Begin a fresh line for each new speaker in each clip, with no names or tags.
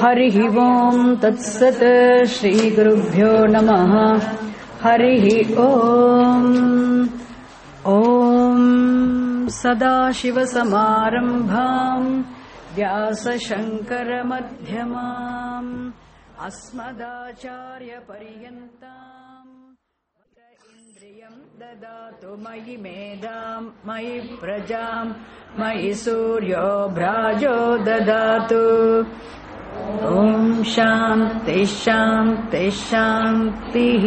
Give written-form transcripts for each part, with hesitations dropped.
हरिः ओम् तत्सत् श्रीगुरुभ्यो नमः हरिः ओम् ॐ सदाशिवसमारम्भाम् व्यासशङ्करमध्यमाम् अस्मदाचार्यपर्यन्ताम् इन्द्रियम् ददातु मयि मेधाम् मयि प्रजाम् मयि सूर्यो भ्राजो ददातु ॐ शान्ति शान्ति शान्तिः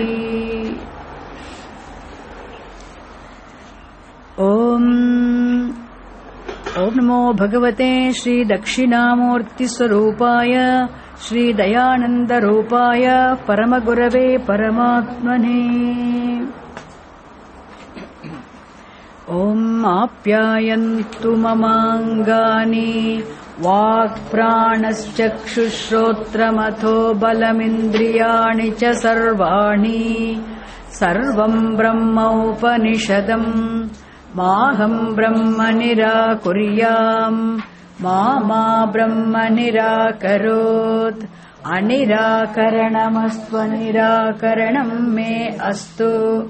ॐ नमो भगवते श्रीदक्षिणामूर्तिस्वरूपाय श्रीदयानन्दरूपाय परमगुरवे परमात्मने ॐ आप्यायन्तु ममाङ्गानि वाक्प्राणश्चक्षुश्रोत्रमथो बलमिन्द्रियाणि च सर्वाणि सर्वं ब्रह्मोपनिषदम् माहं ब्रह्म निराकुर्याम् मा ब्रह्म निराकरोत् अनिराकरणमस्त्वनिराकरणम् मे अस्तु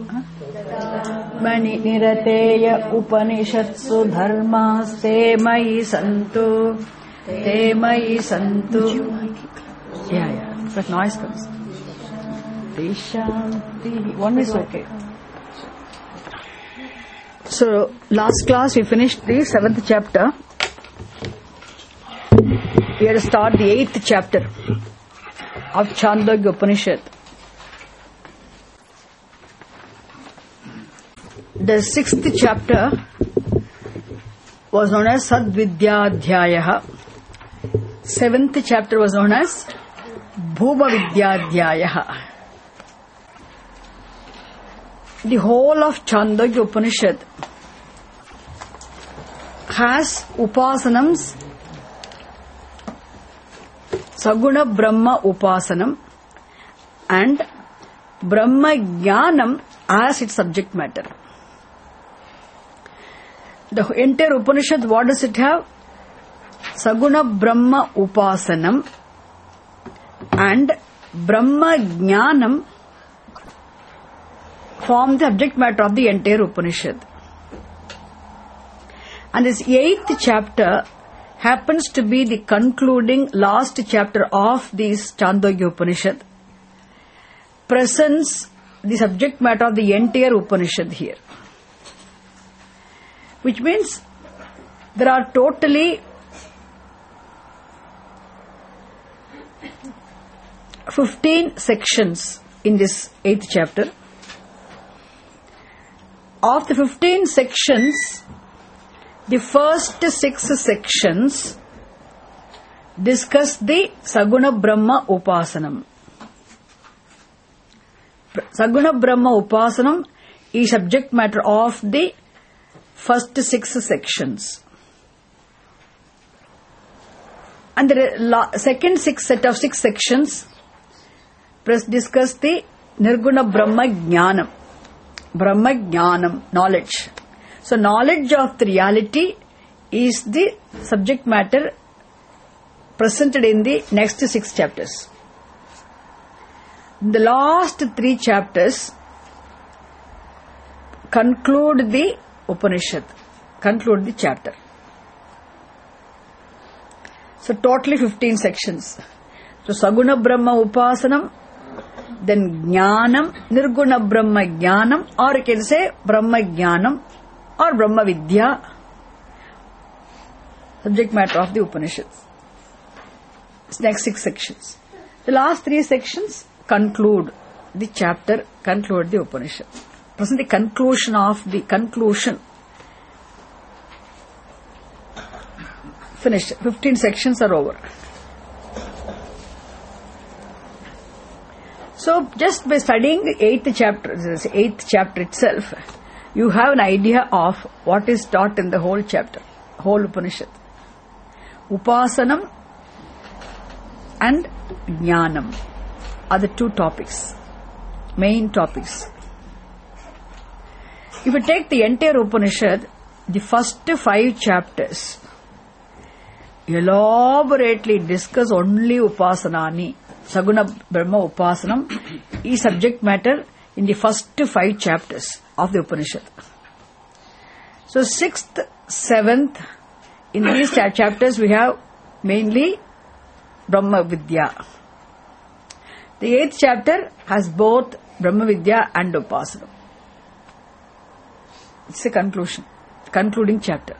निरतेय उपनिषत्सु धर्मास्ते मयि सन्तु ते मयि सन्तु but noise comes. One is okay. So last class we finished the 7th chapter. We have to start the 8th chapter of Chandogya Upanishad. The 6th chapter was known as Sadvidyadhyayah. 7th chapter was known as Bhuma Vidyadhyayah. The whole of Chandogya Upanishad has upasanams, Saguna Brahma Upasanam and Brahma Jnanam as its subject matter. The entire Upanishad, what does it have? Saguna Brahma Upasanam and Brahma Jnanam form the subject matter of the entire Upanishad. And this 8th chapter happens to be the concluding last chapter of this Chandogya Upanishad. Presents the subject matter of the entire Upanishad here. Which means there are totally 15 sections in this 8th chapter. Of the 15 sections, the first 6 sections discuss the Saguna Brahma Upasanam. Saguna Brahma Upasanam is subject matter of the first 6 sections. And the second set of 6 sections discuss the Nirguna Brahma Jnanam. Brahma Jnanam, knowledge. So knowledge of the reality is the subject matter presented in the next 6 chapters. The last 3 chapters conclude the Upanishad, conclude the chapter. So totally 15 sections. So Saguna Brahma Upasanam, then Jnanam, Nirguna Brahma Jnanam, or you can say Brahma Jnanam or Brahma Vidya, subject matter of the Upanishads. It's next 6 sections. The last 3 sections conclude the chapter, conclude the Upanishad. Present the conclusion of the conclusion. Finished. 15 sections are over. So, just by studying the 8th chapter itself, you have an idea of what is taught in the whole chapter, whole Upanishad. Upasanam and Jnanam are the 2 topics, main topics. If you take the entire Upanishad, the first 5 chapters elaborately discuss only Upasanani. Saguna Brahma Upasanam is subject matter in the first 5 chapters of the Upanishad. So 6th, 7th, in these chapters we have mainly Brahma Vidya. The 8th chapter has both Brahma Vidya and Upasanam. It's a concluding chapter.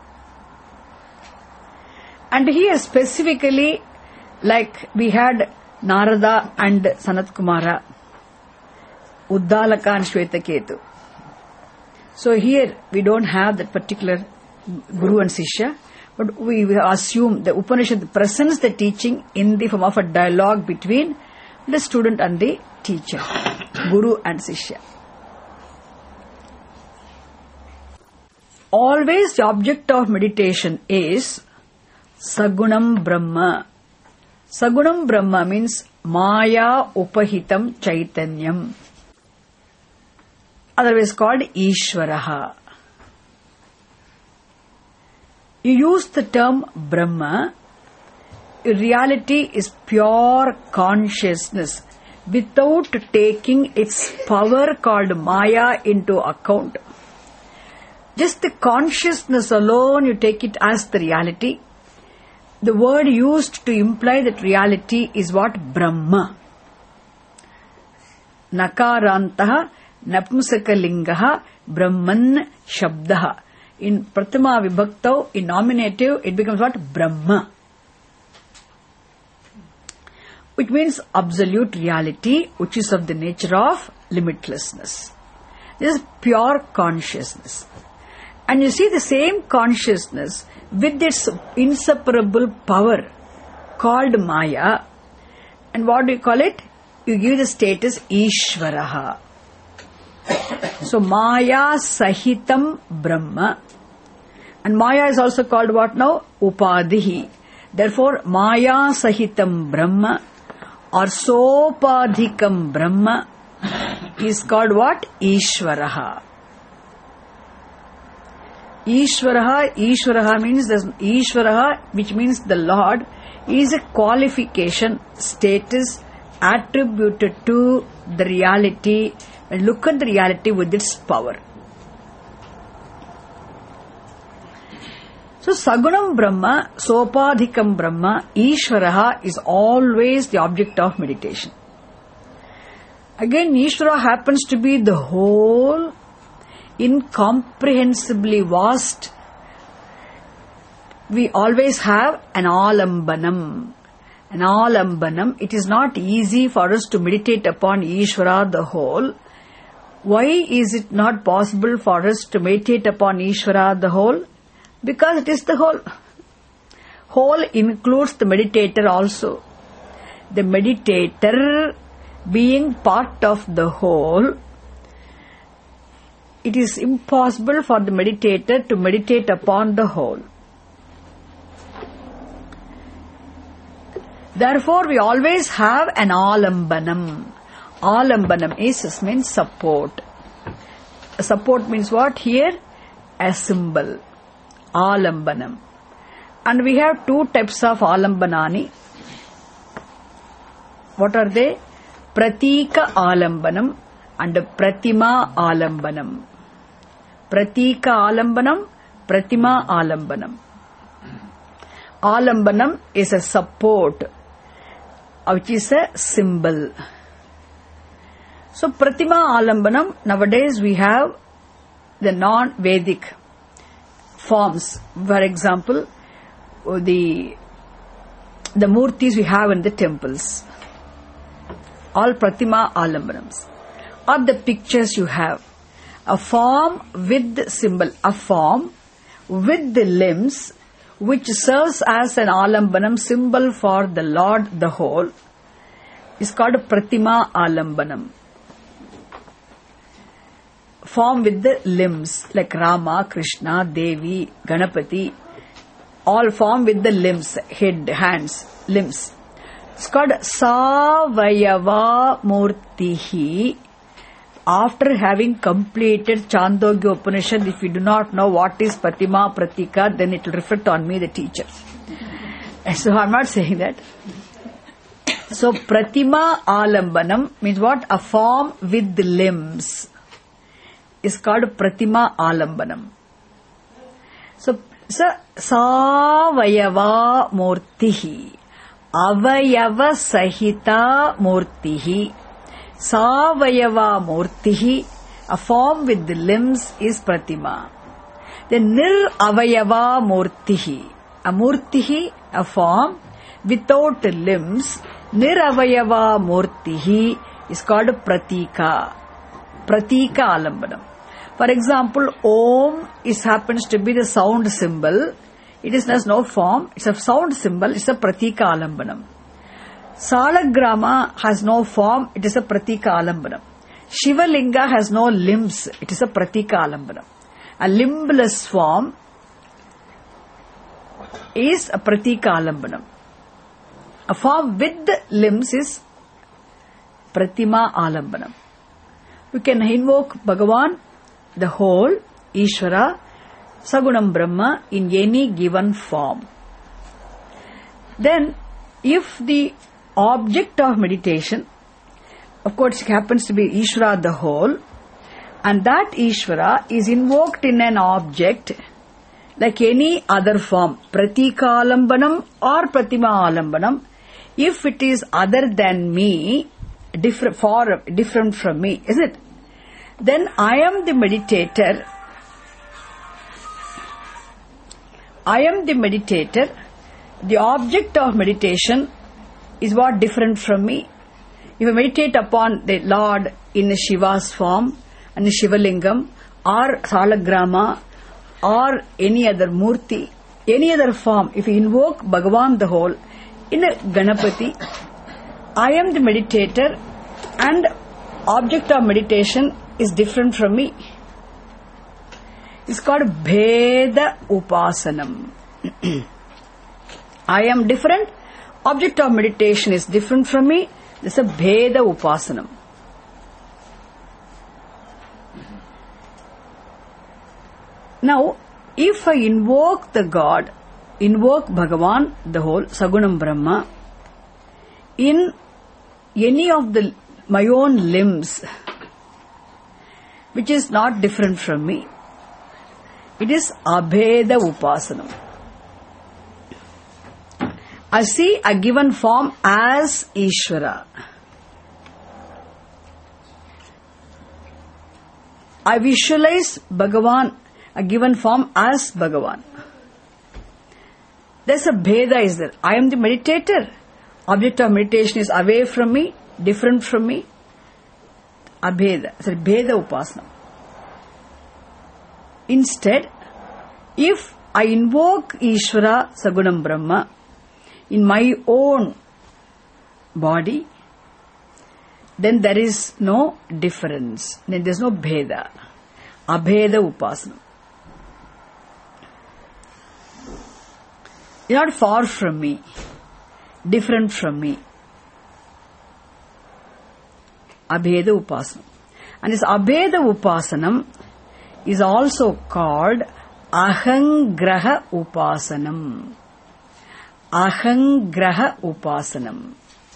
And here specifically, like we had Narada and Sanat Kumara, Uddalaka and Shvetaketu. So here we don't have that particular Guru and Sishya, but we assume the Upanishad presents the teaching in the form of a dialogue between the student and the teacher, Guru and Sishya. Always the object of meditation is Sagunam Brahma. Sagunam Brahma means Maya Upahitam Chaitanyam, otherwise called Ishvaraha. You use the term Brahma. Reality is pure consciousness without taking its power called Maya into account. Just the consciousness alone, you take it as the reality. The word used to imply that reality is what? Brahma. Nakarantaha napumsakalingaha Brahman Shabdaha. In Prathama Vibhakta, in nominative, it becomes what? Brahma. Which means absolute reality, which is of the nature of limitlessness. This is pure consciousness. And you see the same consciousness with its inseparable power called Maya. And what do you call it? You give the status Ishvaraha. So Maya Sahitam Brahma. And Maya is also called what now? Upadhihi. Therefore Maya Sahitam Brahma or Sopadhikam Brahma is called what? Ishvaraha. Ishvaraha means Ishvaraha, which means the Lord, is a qualification, status attributed to the reality, and look at the reality with its power. So Sagunam Brahma, Sopadhikam Brahma, Ishvaraha is always the object of meditation. Again, Ishvara happens to be the whole, incomprehensibly vast. We always have an alambanam. An alambanam. It is not easy for us to meditate upon Ishvara the whole. Why is it not possible for us to meditate upon Ishvara the whole? Because it is the whole. Whole includes the meditator also. The meditator being part of the whole, it is impossible for the meditator to meditate upon the whole. Therefore, we always have an alambanam. Alambanam means support. Support means what here? A symbol. Alambanam. And we have 2 types of alambanani. What are they? Pratika alambanam and Pratima alambanam. Pratika alambanam, Pratima alambanam. Alambanam is a support, which is a symbol. So Pratima alambanam, nowadays we have the non-Vedic forms. For example, the murtis we have in the temples. All Pratima alambanams. Or the pictures you have. A form with the symbol. A form with the limbs which serves as an alambanam, symbol for the Lord, the whole, is called Pratima alambanam. Form with the limbs like Rama, Krishna, Devi, Ganapati, all form with the limbs, head, hands, limbs. It's called Savayava Murtihi. After having completed Chandogya Upanishad, if you do not know what is Pratima, Pratika, then it will reflect on me, the teacher. So I'm not saying that. So Pratima Alambanam means what? A form with limbs is called Pratima Alambanam. So Savayava Murtihi, Avayava Sahita Murtihi, Savayava Murtihi, a form with the limbs is Pratima. Then Nir Avayava Murtihi, a Murtihi, a form without limbs, Nir Avayava Murtihi is called Pratika. Pratika Alambanam. For example, Om happens to be the sound symbol. It has no form. It's a sound symbol. It's a Pratika Alambanam. Salagrama has no form. It is a Pratika Alambanam. Shivalinga has no limbs. It is a Pratika Alambanam. A limbless form is a Pratika Alambanam. A form with limbs is Pratima Alambanam. You can invoke Bhagavan, the whole, Ishvara, Sagunam Brahma in any given form. Then, if the object of meditation, of course it happens to be Ishvara the whole, and that Ishvara is invoked in an object like any other form, Pratika Alambanam or Pratima Alambanam, if it is other than me, different from me, is it? Then I am the meditator. The object of meditation is what different from me. If I meditate upon the Lord in Shiva's form, and Shivalingam, or Salagrama, or any other Murti, any other form, if you invoke Bhagavan the whole, in a Ganapati, I am the meditator, and object of meditation is different from me. It's called Bheda Upasanam. I am different, object of meditation is different from me. This is a Bheda Upasanam. Now, if I invoke the God, invoke Bhagavan, the whole, Sagunam Brahma, in any of my own limbs, which is not different from me, it is Abheda Upasanam. I see a given form as Ishvara. I visualize Bhagavan, a given form as Bhagavan. There's a Bheda is there. I am the meditator. Object of meditation is away from me, different from me. Abheda. Sorry, Bheda Upasana. Instead, if I invoke Ishvara Sagunam Brahma in my own body, then there is no difference. Then there is no Bheda. Abheda Upasana. You are not far from me, different from me. Abheda Upasanam. And this Abheda Upasanam is also called Ahangraha Upasanam. Ahangraha Upasanam.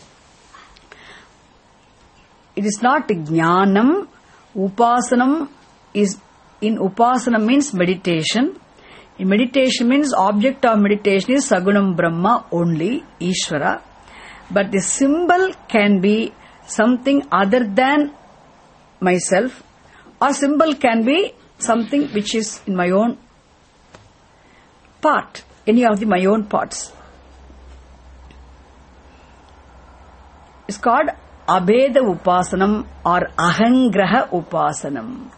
It is not Jnanam. Upasanam is, in Upasanam means meditation. In meditation means object of meditation is Sagunam Brahma only, Ishvara. But the symbol can be something other than myself, or symbol can be something which is in my own part, any of my own parts. It's called Abheda Upasanam or Ahangraha Upasanam.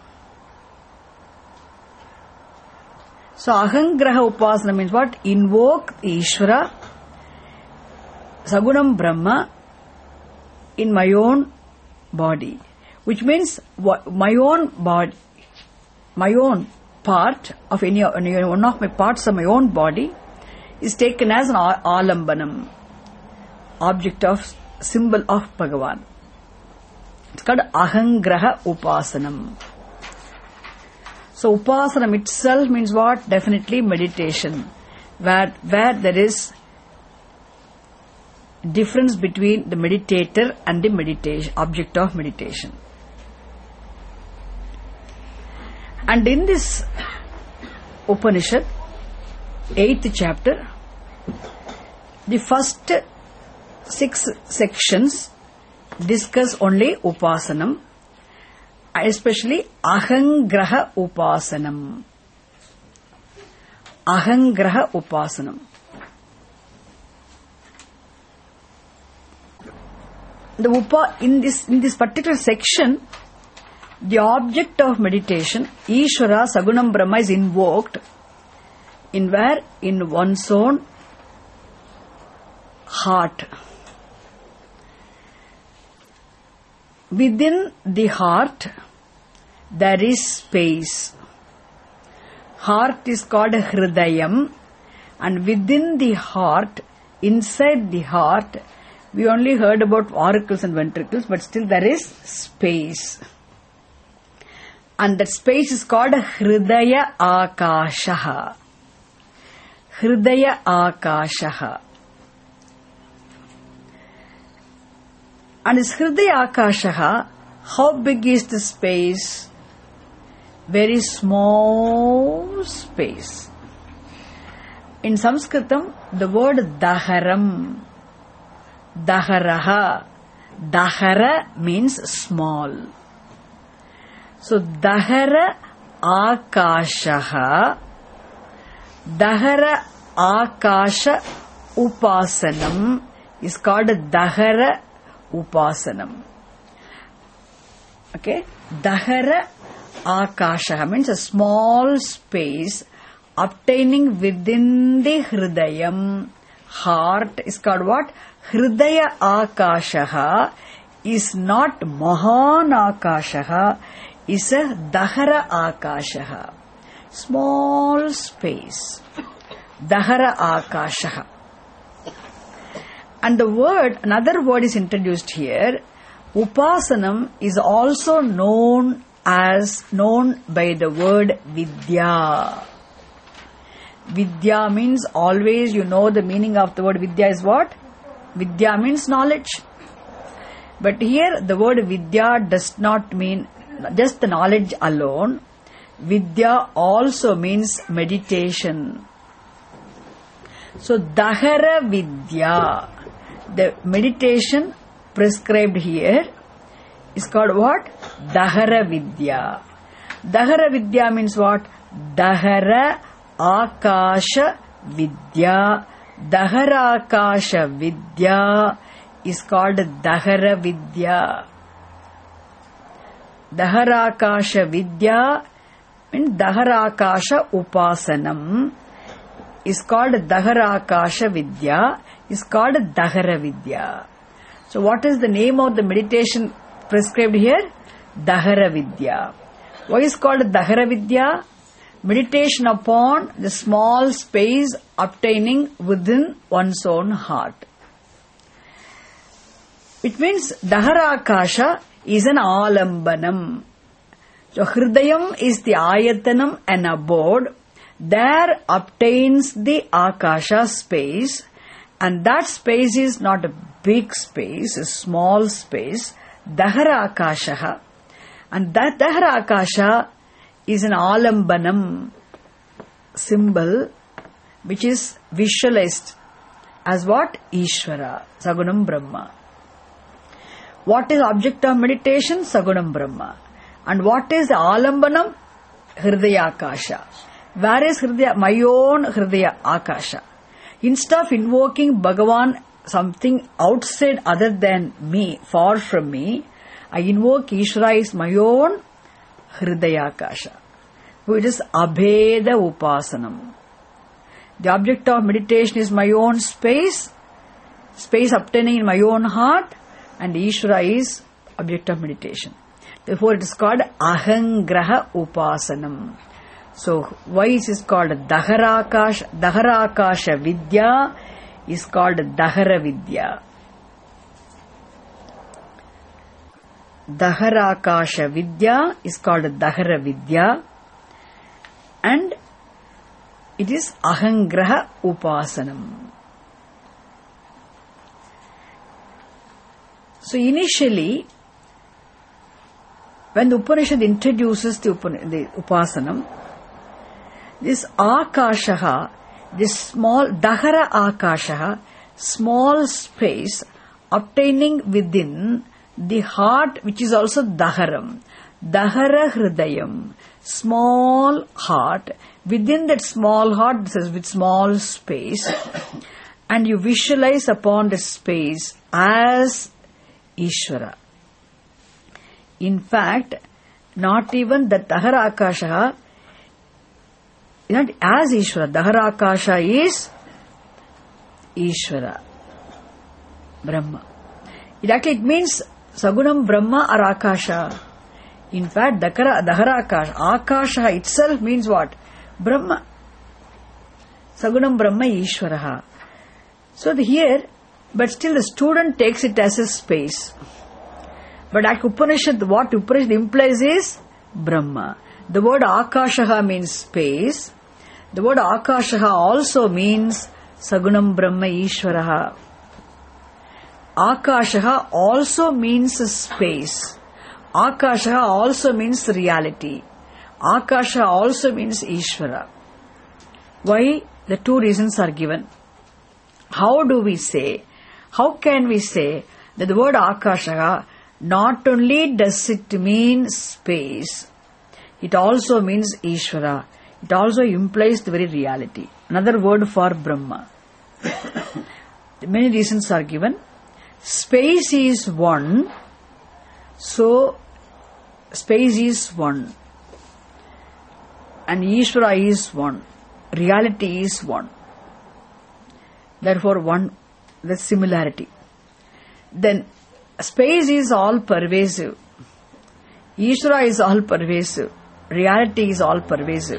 So Ahangraha Upasana means what? Invoke Ishvara, Sagunam Brahma in my own body. Which means my own body, my own part of one of my parts of my own body is taken as an Alambanam, object of symbol of Bhagavan. It's called Ahangraha Upasanam. So Upasanam itself means what? Definitely meditation, where there is difference between the meditator and the meditation, object of meditation. And in this Upanishad, 8th chapter, the first 6 sections discuss only Upasanam, especially Ahangraha Upasanam. Ahangraha Upasanam. In this particular section, the object of meditation, Ishvara Sagunam Brahma, is invoked in one's own heart. Within the heart, there is space. Heart is called Hridayam, and within the heart, inside the heart, we only heard about auricles and ventricles, but still there is space. And that space is called Hridaya Akashaha. Hridaya Akashaha. And this Hridaya Akashaha, how big is the space? Very small space. In Sanskritam, the word Daharam, Daharaha, Dahara means small. So, Dahara Akashaha, Dahara Akasha Upasanam is called Dahara Upasanam. Okay? Dahara Akashaha means a small space obtaining within the Hridayam, heart, is called what? Hridaya Akashaha is not Mahan Akashaha, is a Dahara Akashaha. Small space. Dahara Akashaha. And another word is introduced here. Upasanam is also known by the word Vidya. Vidya means always you know the meaning of the word Vidya is what? Vidya means knowledge. But here the word Vidya does not mean just the knowledge alone. Vidya also means meditation. So Dahara Vidya, the meditation prescribed here, is called what? Dahara Vidya. Dahara Vidya means what? Dahara Akasha Vidya. Dahara Akasha Vidya is called Dahara Vidya. Dahara Akasha Vidya means Dahara Akasha Upasanam is called Dahara Akasha Vidya, is called Dahara Vidya. So what is the name of the meditation prescribed here? Dahara Vidya. Why is called Dahara Vidya? Meditation upon the small space obtaining within one's own heart. It means Dahara Akasha is an alambanam. So Hridayam is the ayatanam, an abode. There obtains the Akasha space, and that space is not a big space, a small space. Dahara Akashaha. And that Dahara Akasha is an alambanam symbol which is visualized as what? Ishvara, Sagunam Brahma. What is object of meditation? Sagunam Brahma. And what is the alambanam? Hridaya Akasha. Where is Hridaya? My own Hridaya Akasha. Instead of invoking Bhagavan, something outside other than me, far from me, I invoke Ishvara is my own Hridaya Akasha, which is Abheda Upasanam. The object of meditation is my own space obtaining in my own heart, and Ishvara is object of meditation. Therefore, it is called Ahangraha Upasanam. So, why is it called Dahara Akasha Vidya is called Dahara Vidya. Dahara Akasha Vidya is called Dahara Vidya, and it is Ahangraha Upasanam. So initially, when the Upanishad introduces the Upasanam, this Akashaha, this small Dahara Akashaha, small space obtaining within the heart, which is also Daharam, Dahara Hridayam, small heart, within that small heart, this is with small space, and you visualize upon the space as Ishvara. In fact, not even the Dahara Akasha, not as Ishvara. Dahara Akasha is Ishvara, Brahma. It means Sagunam Brahma or Akasha. In fact, Dahara Akasha, Akasha itself means what? Brahma. Sagunam Brahma Ishvaraha. So here, but still the student takes it as a space. But like Upanishad, what Upanishad implies is Brahma. The word Akashaha means space. The word Akashaha also means Sagunam Brahma Ishvaraha. Akashaha also means space. Akashaha also means reality. Akasha also means Ishvara. Why? The two reasons are given. How can we say that the word Akasha not only does it mean space, it also means Ishvara. It also implies the very reality. Another word for Brahma. Many reasons are given. Space is one, so space is one. And Ishvara is one. Reality is one. Therefore, one, the similarity. Then, space is all pervasive. Ishvara is all pervasive. Reality is all pervasive.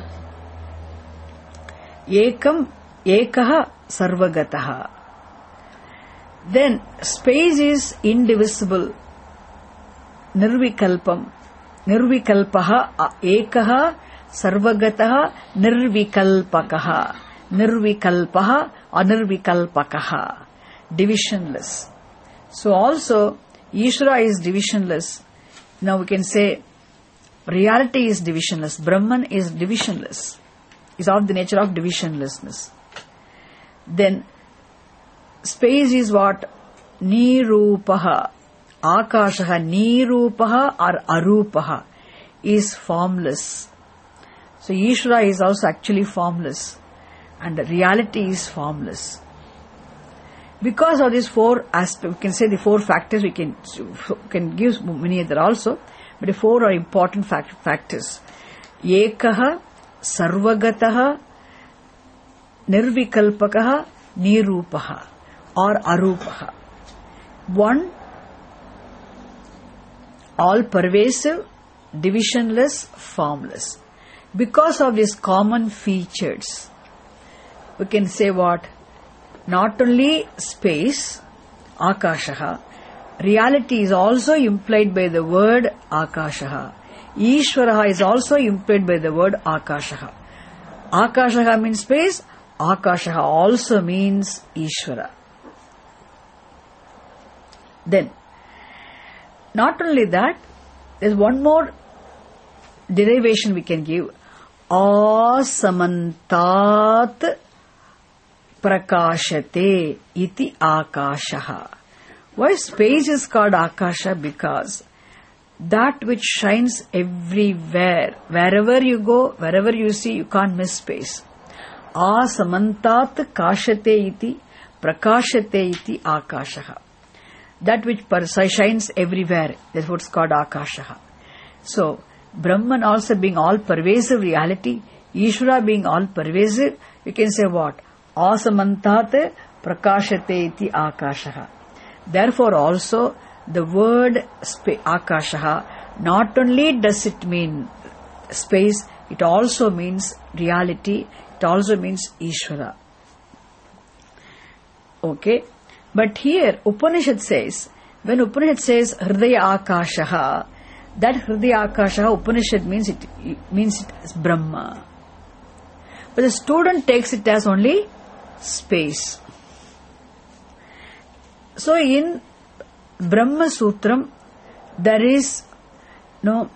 Ekam, ekaha, sarvagataha. Then, space is indivisible. Nirvikalpam. Nirvikalpaha, ekaha, sarvagataha, nirvikalpakaha. Nirvikalpaha, anirvikalpakaha. Divisionless. So also, Ishvara is divisionless. Now we can say, reality is divisionless. Brahman is divisionless. Is of the nature of divisionlessness. Then, space is what? Nirupaha. Akashaha, Nirupaha or Arupaha is formless. So, Ishvara is also actually formless. And reality is formless. Because of these four aspects, we can say the four factors, we can give many other also, but the four are important factors. Ekaha, sarvagataha, nirvikalpakaha, nirupaha or arupaha. One, all pervasive, divisionless, formless. Because of these common features, we can say what? Not only space, Akashaha, reality is also implied by the word Akashaha. Ishvaraha is also implied by the word Akashaha. Akashaha means space, Akashaha also means Ishvara. Then, not only that, there is one more derivation we can give. Asamantat prakashate iti akashaha. Why space is called akasha? Because that which shines everywhere, wherever you go, wherever you see, you can't miss space. Asamantat kashate iti prakashate iti akashaha. That which shines everywhere, that's what's called akashaha. So, Brahman also being all pervasive reality, Ishvara being all pervasive, you can say what? Asamantate prakashate iti akashaha. Therefore also the word akashaha, not only does it mean space, it also means reality, it also means Ishvara. Okay? But here Upanishad says, when Upanishad says Hridaya Akashaha, that Hridaya Akashaha Upanishad means it as Brahma. But the student takes it as only space. So in Brahma Sutram, there is no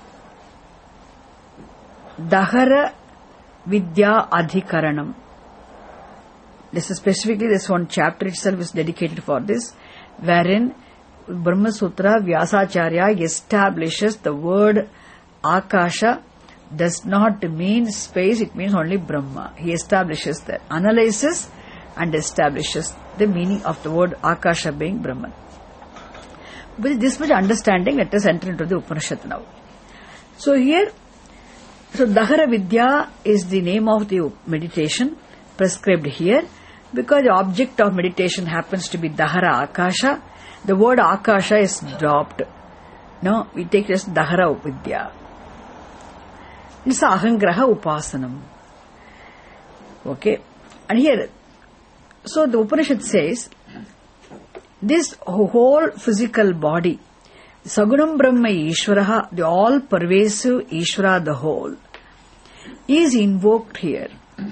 Dahara Vidya Adhikaranam. This is specifically this one chapter itself is dedicated for this, wherein Brahma Sutra Vyasacharya establishes the word Akasha does not mean space, it means only Brahma. He establishes that, analyzes and establishes the meaning of the word Akasha being Brahman. With this much understanding, let us enter into the Upanishad now. So here, Dahara Vidya is the name of the meditation prescribed here, because the object of meditation happens to be Dahara Akasha. The word Akasha is dropped. No, we take it as Dahara Vidya. It's Ahangraha Upasanam. Okay. And here, so the Upanishad says, this whole physical body, Sagunam Brahma Ishvaraha, the all-pervasive Ishvara, the whole, is invoked here.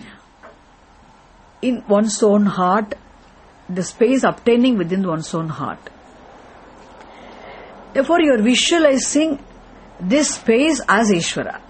In one's own heart, the space obtaining within one's own heart. Therefore, you are visualizing this space as Ishvara.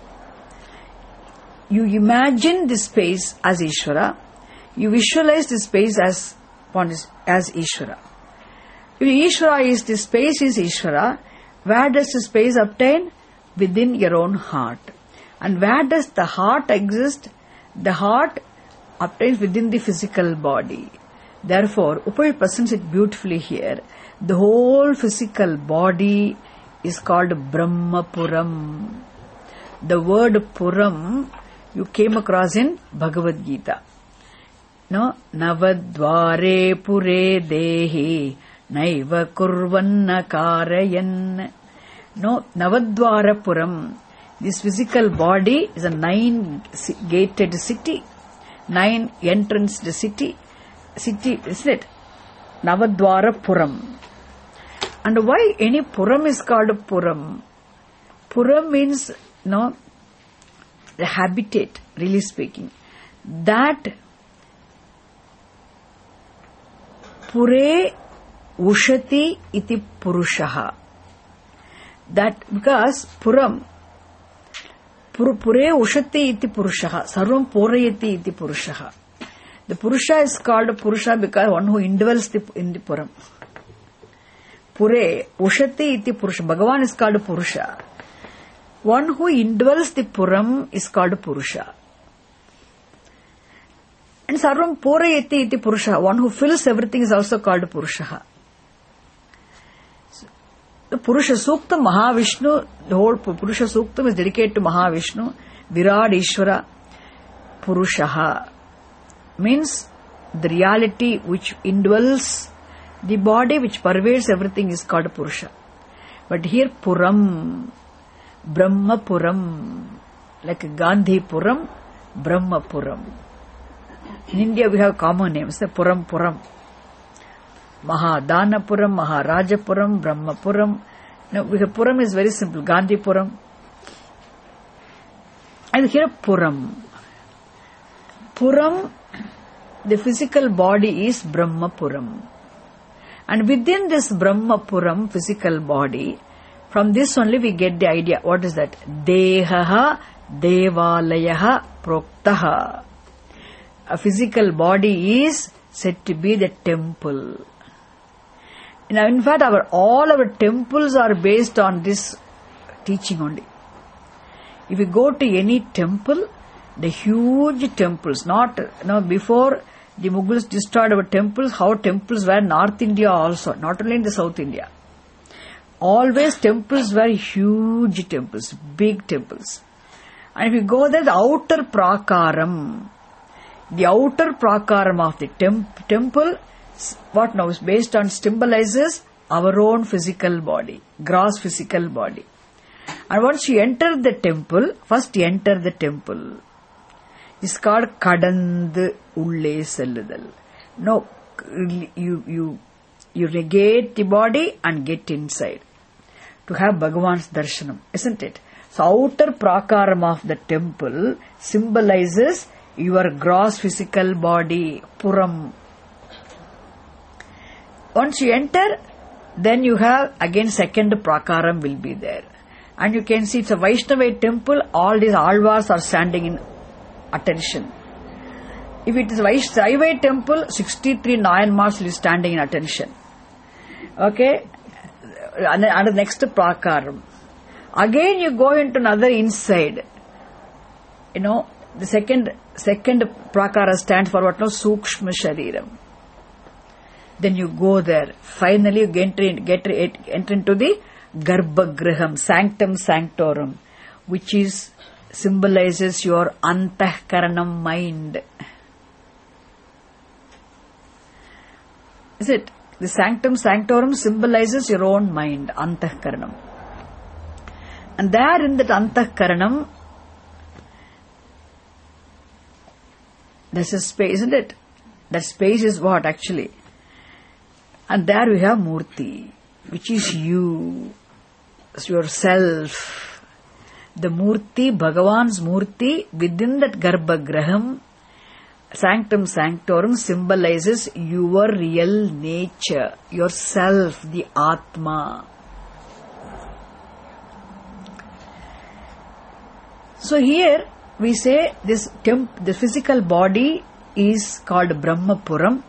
You imagine this space as Ishvara. You visualize this space as Ishvara. If Ishvara is, this space is Ishvara, where does the space obtain? Within your own heart. And where does the heart exist? The heart obtains within the physical body. Therefore, Upanishad presents it beautifully here. The whole physical body is called Brahmapuram. The word Puram you came across in Bhagavad Gita. No, Navadvare Pure Dehi Naiva Kurvanna Karayan. No, Navadvara Puram. This physical body is a 9-gated city, 9 entranced city, isn't it? Navadvara Puram. And why any Puram is called Puram? Puram means, no, the habitat, really speaking. That Pure Ushati iti Purushaha. That because Puram, Pure Ushati iti Purushaha, Sarvam Porayati iti Purushaha. The Purusha is called Purusha because one who indwells in the Puram. Pure Ushati iti Purusha. Bhagavan is called Purusha. One who indwells the Puram is called Purusha. And Sarvam Porayati iti Purusha. One who fills everything is also called Purusha. The Purusha Sukta Mahavishnu, the whole Purusha Sukta is dedicated to Mahavishnu. Virat Ishvara Purushaha means the reality which indwells the body, which pervades everything is called Purusha. But here Puram, Brahmapuram, like Gandhi Puram, Brahmapuram. In India we have common names, the Puram, Mahadanapuram, Maharajapuram, Brahmapuram. Now, we have Puram is very simple, Gandhi Puram. And here Puram. Puram, the physical body is Brahmapuram. And within this Brahmapuram physical body, from this only we get the idea. What is that? Dehaha, Devalayaha, Proktaha. A physical body is said to be the temple. Now, in fact, all our temples are based on this teaching only. If you go to any temple, the huge temples, before the Mughals destroyed our temples, how temples were North India also, not only in the South India. Always temples were huge temples, big temples. And if you go there, the outer prakaram of the temple, what now is based on symbolizes our own physical body, gross physical body. And once you enter the temple, first you enter the temple. It's called Kadand Ulle Selludal. No, you negate the body and get inside to have Bhagavan's darshanam, isn't it? So outer prakaram of the temple symbolizes your gross physical body, Puram. Once you enter, Then you have again second prakaram will be there. And you can see it's a Vaishnava temple, all these alvars are standing in attention. If it is Vaishnava temple, 63 Nayanmars will be standing in attention. Okay? And the next prakaram. Again you go into another inside. The second prakara stands for what? Sukshma Shariram. Then you go there. Finally you enter into the Garbhagraham, Sanctum Sanctorum, which symbolizes your Antahkaranam mind. Is it? The Sanctum Sanctorum symbolizes your own mind, Antahkaranam. And there in that Antahkaranam, there's a space, isn't it? That space is what actually? And there we have Murti, which is you, yourself. The Murti, Bhagavan's Murti, within that Garbhagraham, Sanctum Sanctorum symbolizes your real nature, yourself, the Atma. So here we say the physical body is called Brahmapuram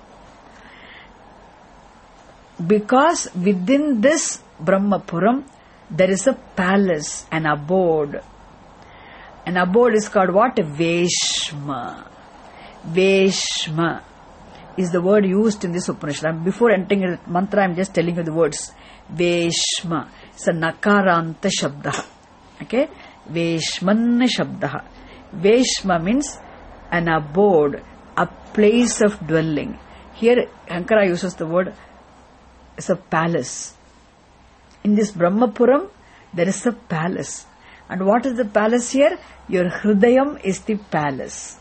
because within this Brahmapuram there is a palace, an abode. An abode is called what? Veshma. Veshma is the word used in this Upanishad. Before entering the mantra, I am just telling you the words. Veshma. It's a nakaranta shabda. Okay? Veshmanna shabda. Veshma means an abode, a place of dwelling. Here, Shankara uses the word, it's a palace. In this Brahmapuram, there is a palace. And what is the palace here? Your Hridayam is the palace.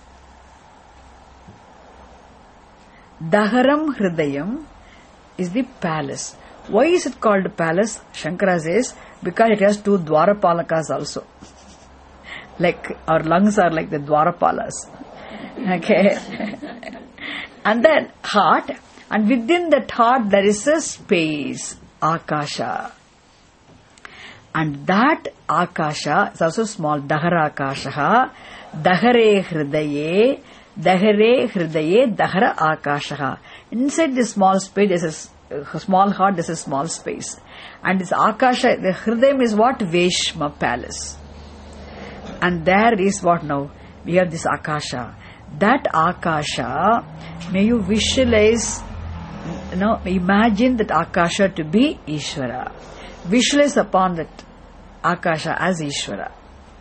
Daharam Hridayam is the palace. Why is it called palace? Shankara says, because it has two Dwarapalakas also. Like our lungs are like the Dwarapalas. Okay. And then heart. And within that heart there is a space. Akasha. And that Akasha is also small. Dahara Akasha. Dahare Hridaye. Dahare Hridaye. Dahara Akasha. Inside this small space there is a small heart, there is a small space. And this Akasha, the Hridayam is what? Veshma palace. And there is what now? We have this Akasha. That Akasha, may you visualize, imagine that Akasha to be Ishvara. Visualize upon that Akasha as Ishvara.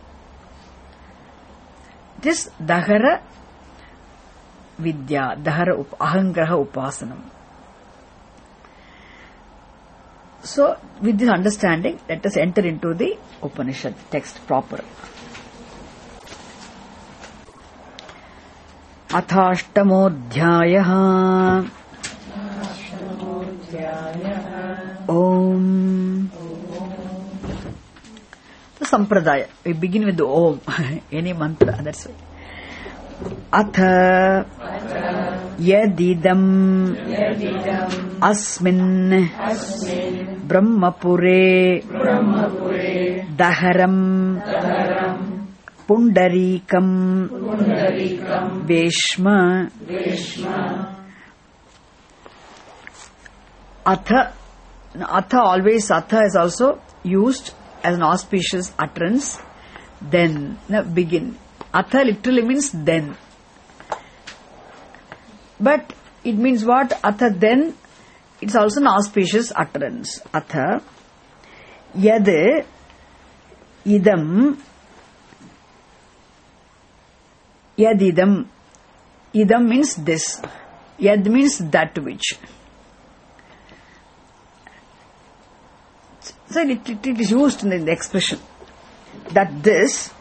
This Dahara Vidya, Dahara Ahangraha Upasanam. So, with this understanding, let us enter into the Upanishad text proper. अथाष्टमोऽध्यायः Om. The Sampradaya. We begin with the Om. Any mantra, that's why. Atha yadidam asmin brahmapure daharam Pundarikam Veshma Atha. Always Atha is also used as an auspicious utterance. Then, begin. Atha literally means then. But it means what? Atha then, it's also an auspicious utterance. Atha Yad Idam Yadidam. Idam means this. Yad means that which. So it is used in the expression that this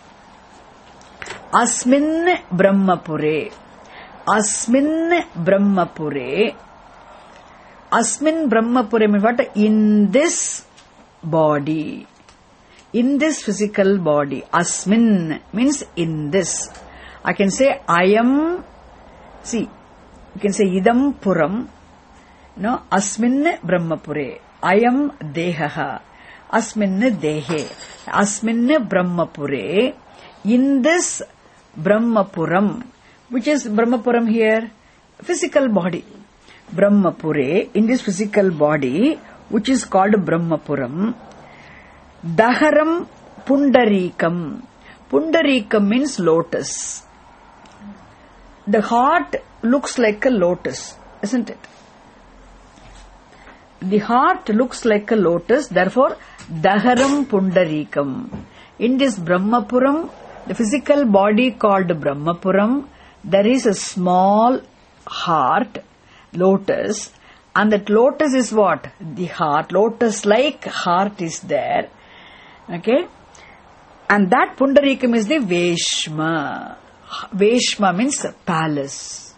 Asmin Brahmapure. Asmin Brahmapure. Asmin Brahmapure means what? In this body. In this physical body. Asmin means in this. I can say I am, see, you can say Idam Puram, Asmin Brahmapure. Ayam dehaha. Asmin dehe. Asmin Brahmapure. In this Brahmapuram. Which is Brahmapuram here? Physical body. Brahmapure. In this physical body, which is called Brahmapuram. Daharam Pundarikam. Pundarikam means lotus. The heart looks like a lotus, isn't it? The heart looks like a lotus, therefore, Daharam Pundarikam. In this Brahmapuram, the physical body called Brahmapuram, there is a small heart, lotus, and that lotus is what? The heart. Lotus-like heart is there. Okay? And that Pundarikam is the Veshma. Veshma means palace.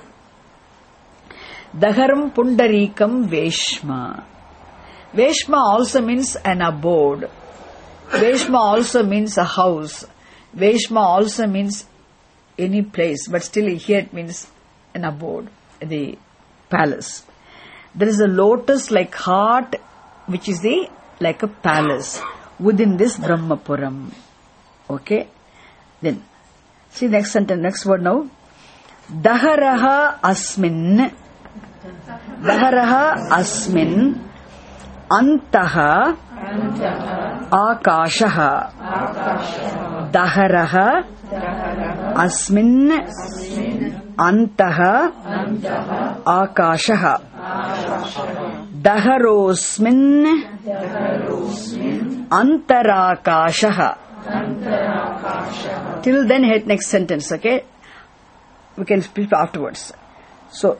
Daharam Pundarikam Veshma. Veshma also means an abode. Veshma also means a house. Veshma also means any place, but still here it means an abode, the palace. There is a lotus-like heart, which is like a palace within this Brahmapuram. Okay? Then, see next sentence, next word now. Daharaha asmin. Daharaha asmin. Antaha akashaha. Daharaha asmin. Antaha akashaha. Daharosmin antarakashaha. Till then, hit next sentence, okay? We can speak afterwards. So,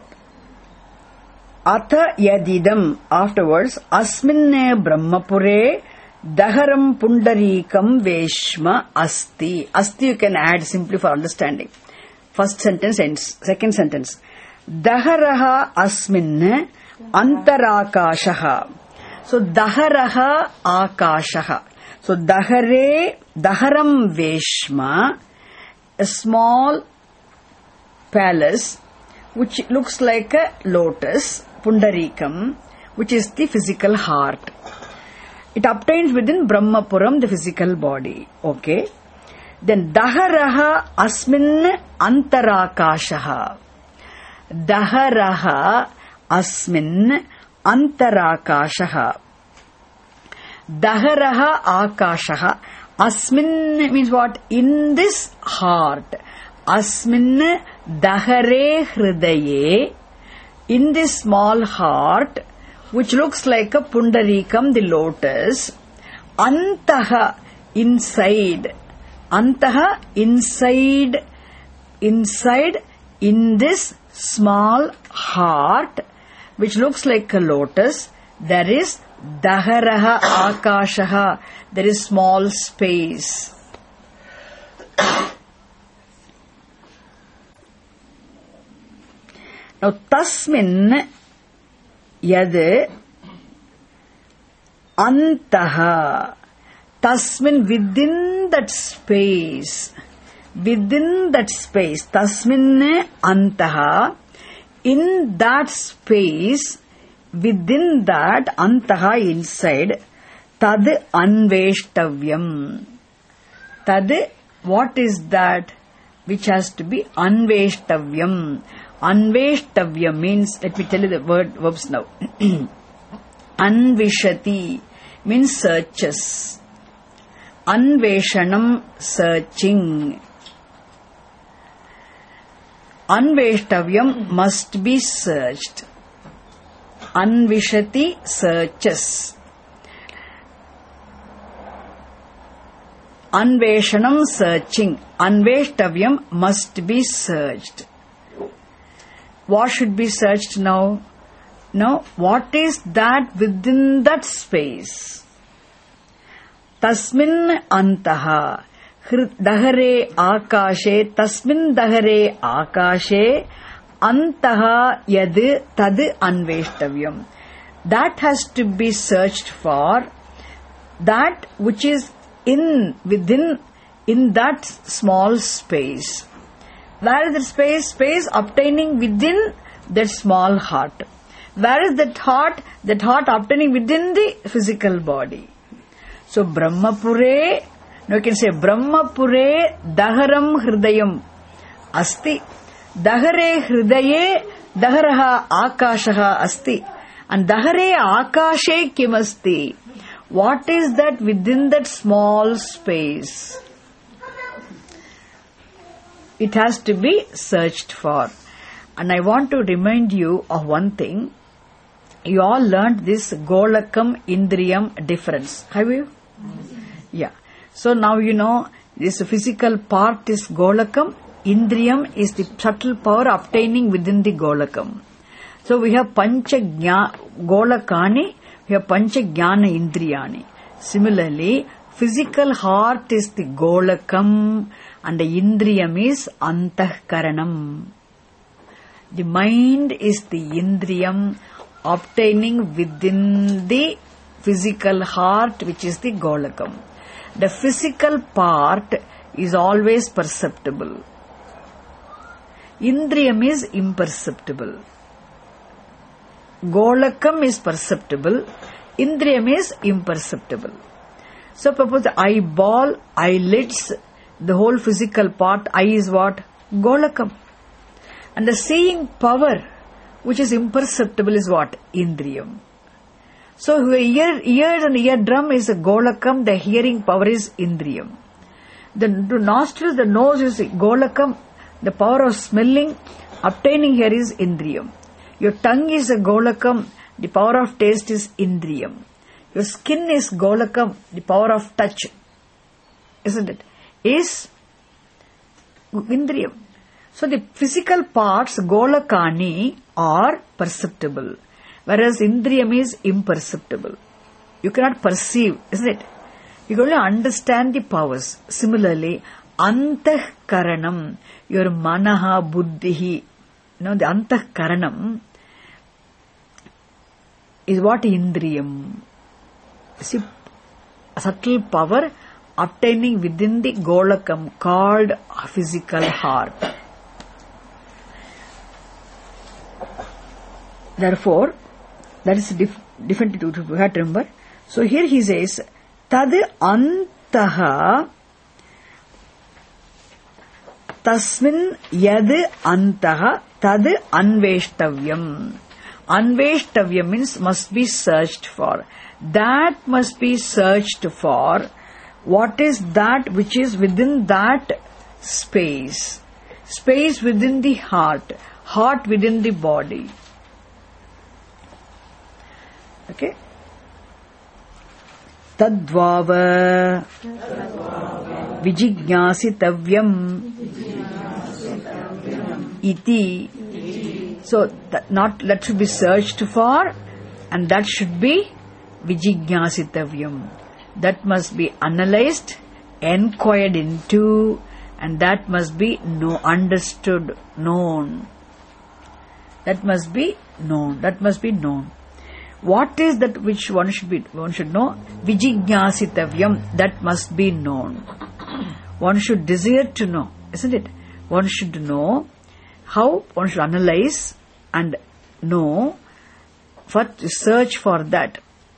Atha yadidam, afterwards, asminne brahmapure daharam pundarikam veshma asti. Asti you can add simply for understanding. First sentence ends. Second sentence. Daharaha asminne antarakashaha. So, daharaha akashaha. So, daharam veshma, a small palace which looks like a lotus, Pundarikam, which is the physical heart. It obtains within Brahmapuram, the physical body. Okay. Then Daharaha asmin antarakashaha. Daharaha asmin antarakashaha. Daharaha akashaha. Asmin means what? In this heart. Asmin dahare hridaye. In this small heart, which looks like a pundarikam, the lotus. Antaha, inside. Antaha, inside. Inside, in this small heart, which looks like a lotus, there is Daharaha akashaha. There is small space. Now, tasmin yad antaha. Tasmin, within that space. Within that space. Tasmin antaha. In that space, within that antaha, inside, tad anveshtavyam. Tad, what is that which has to be anveshtavyam? Anveshtavyam means, let me tell you the verbs now. Anvishati means searches. Anveshanam, searching. Anveshtavyam, must be searched. Anvishati, searches. Anveshanam, searching. Anveshtavyam, must be searched. What should be searched now? Now, what is that within that space? Tasmin antaha. Dahare akashe. Tasmin dahare akashe. Antaha yad tad anveshtavyam. That has to be searched for. That which is within that small space. Where is the space? Space obtaining within that small heart. Where is that heart? That heart obtaining within the physical body. So Brahmapure, now you can say Brahmapure Daharam Hridayam Asti. Dahare Hridaye Daharaha Akashaha Asti. And Dahare Akashe Kimasti. What is that within that small space? It has to be searched for. And I want to remind you of one thing. You all learned this Golakam Indriyam difference. Have you? Yeah. So now you know this physical part is Golakam. Indriyam is the subtle power obtaining within the Golakam. So we have Pancha Golakani, we have Pancha Jnana Indriyani. Similarly, physical heart is the Golakam and the Indriyam is Antahkaranam. The mind is the Indriyam obtaining within the physical heart, which is the Golakam. The physical part is always perceptible. Indriyam is imperceptible. Golakam is perceptible. Indriyam is imperceptible. So suppose the eyeball, eyelids, the whole physical part, eye is what? Golakam. And the seeing power, which is imperceptible, is what? Indriyam. So ears and eardrum is a Golakam, the hearing power is Indriyam. The nostrils, the nose is Golakam, the power of smelling, obtaining here is Indriyam. Your tongue is a Golakam, the power of taste is Indriyam. Your skin is Golakam, the power of touch, isn't it? Is Indriyam. So the physical parts, Golakani, are perceptible, whereas Indriyam is imperceptible. You cannot perceive, isn't it? You can only understand the powers. Similarly, Antahkaranam, your Manaha Buddhihi, the Antahkaranam is what? Indriyam. See, a subtle power obtaining within the Golakam called physical heart. Therefore, that is different to have to remember. So here he says, Tad Antaha Tasmin Yad Antaha Tad Anveshtavyam. Anveshtavyam means must be searched for. That must be searched for. What is that which is within that space? Space within the heart. Heart within the body. Okay? Tadvava Vijignyasitavyam iti. So that should be searched for, and that should be Vijignyasitavyam. That must be analyzed, inquired into, and that must be understood, known. That must be known. That must be known. What is that which one should know? Vijignyasitavyam. That must be known. One should desire to know, isn't it? One should know how one should analyze and know, first search for that.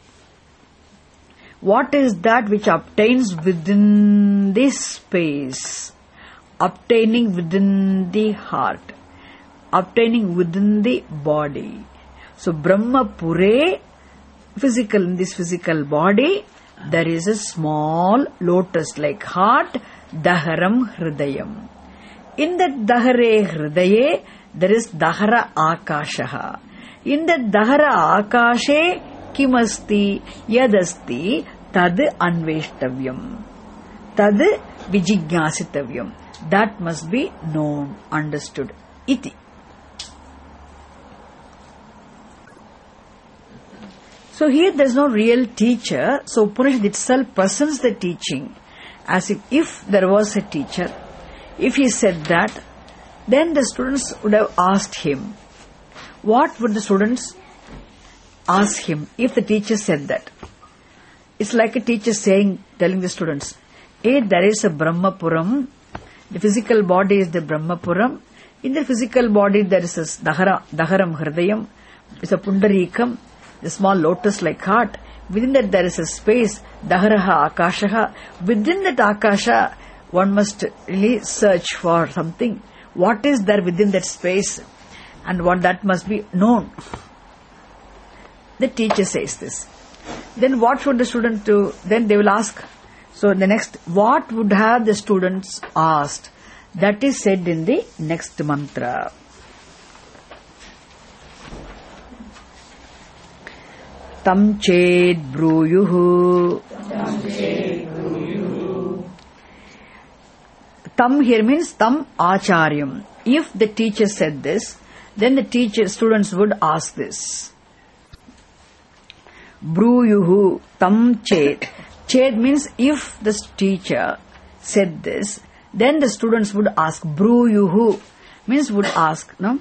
What is that which obtains within this space, obtaining within the heart, obtaining within the body? So Brahmapure, physical, in this physical body, there is a small lotus-like heart, Daharam Hridayam. In that Dahare Hridaye, there is Dahara Akashaha. In that Dahara Akashe, Kimasti, Yadasti, Tad Anveshtavyam. Tad Vijignyasitavyam. That must be known, understood. Iti. So here there is no real teacher. So Upanishad itself presents the teaching as if there was a teacher. If he said that, then the students would have asked him. What would the students ask him if the teacher said that? It's like a teacher telling the students, hey, there is a Brahmapuram. The physical body is the Brahmapuram. In the physical body there is a Daharam Hridayam. It's a pundarikam, the small lotus-like heart. Within that there is a space, daharaha akashaha. Within that akasha, one must really search for something. What is there within that space? And what that must be known. The teacher says this. Then what should the student do? Then they will ask. So the next, what would have the students asked? That is said in the next mantra. Tam ched bruyuhu. Tam here means tam acharyam. If the teacher said this, then the students would ask this. Bruyuhu tam ched. Ched means if the teacher said this, then the students would ask. Bruyuhu means would ask. No?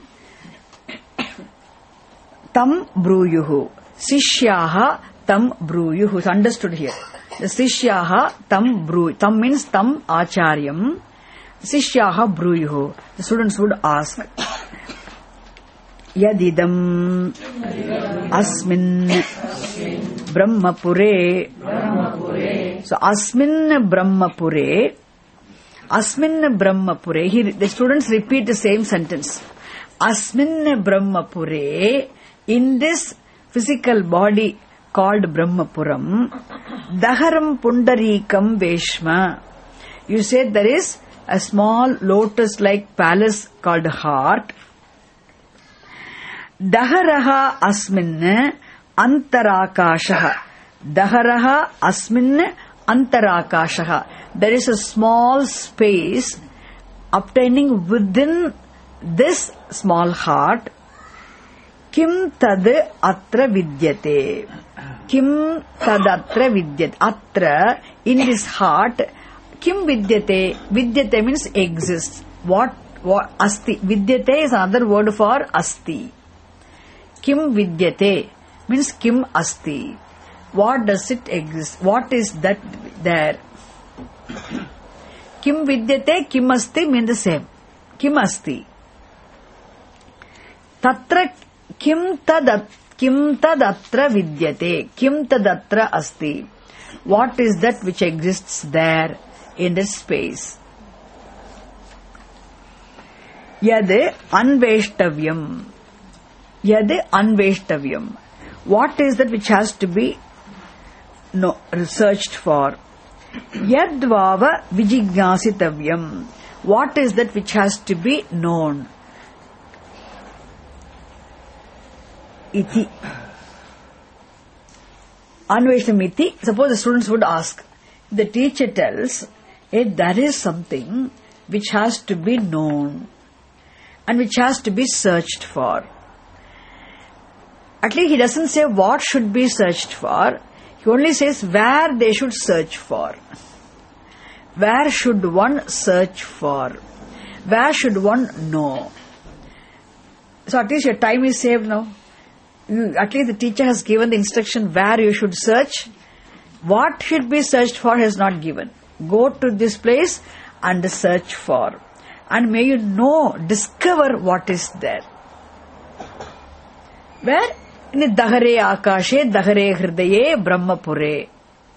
Tam bruyuhu. Sishyaha tam bruyuhu. It's understood here. The Sishyaha tam bruyuhu. Tam means tam acharyam. Sishyaha bruyuhu. The students would ask. Yadidam asmin brahmapure. So asmin brahmapure. Asmin brahmapure. Here the students repeat the same sentence. Asmin brahmapure. In this physical body called Brahmapuram, Daharam Pundarikam Veshma. You said there is a small lotus-like palace called heart. Daharaha asmin antarakashaha. Daharaha asmin antarakashaha. There is a small space obtaining within this small heart. Kim tad atra vidyate. Kim tad atra vidyate. Atra, in this heart, kim vidyate. Vidyate means exists. What asti. Vidyate is another word for asti. Kim vidyate means kim asti. What does it exist? What is that there? Kim vidyate, kim asti mean the same. Kim asti. Tatra kim tadatra vidyate. Kim tadatra asti. What is that which exists there in this space? Yad anveshtavyam. Yad anveshtavyam. What is that which has to be researched for? Yadvava vijignasitavyam. What is that which has to be known? Iti. Anveshamiti. Suppose the students would ask. The teacher tells, there is something which has to be known and which has to be searched for. At least he doesn't say what should be searched for. He only says where they should search for. Where should one search for? Where should one know? So at least your time is saved now. At least the teacher has given the instruction where you should search. What should be searched for has not given. Go to this place and search for. And may you know, discover what is there. Where? In the Dahare Akashe, Dahare Hridaye, Brahmapure.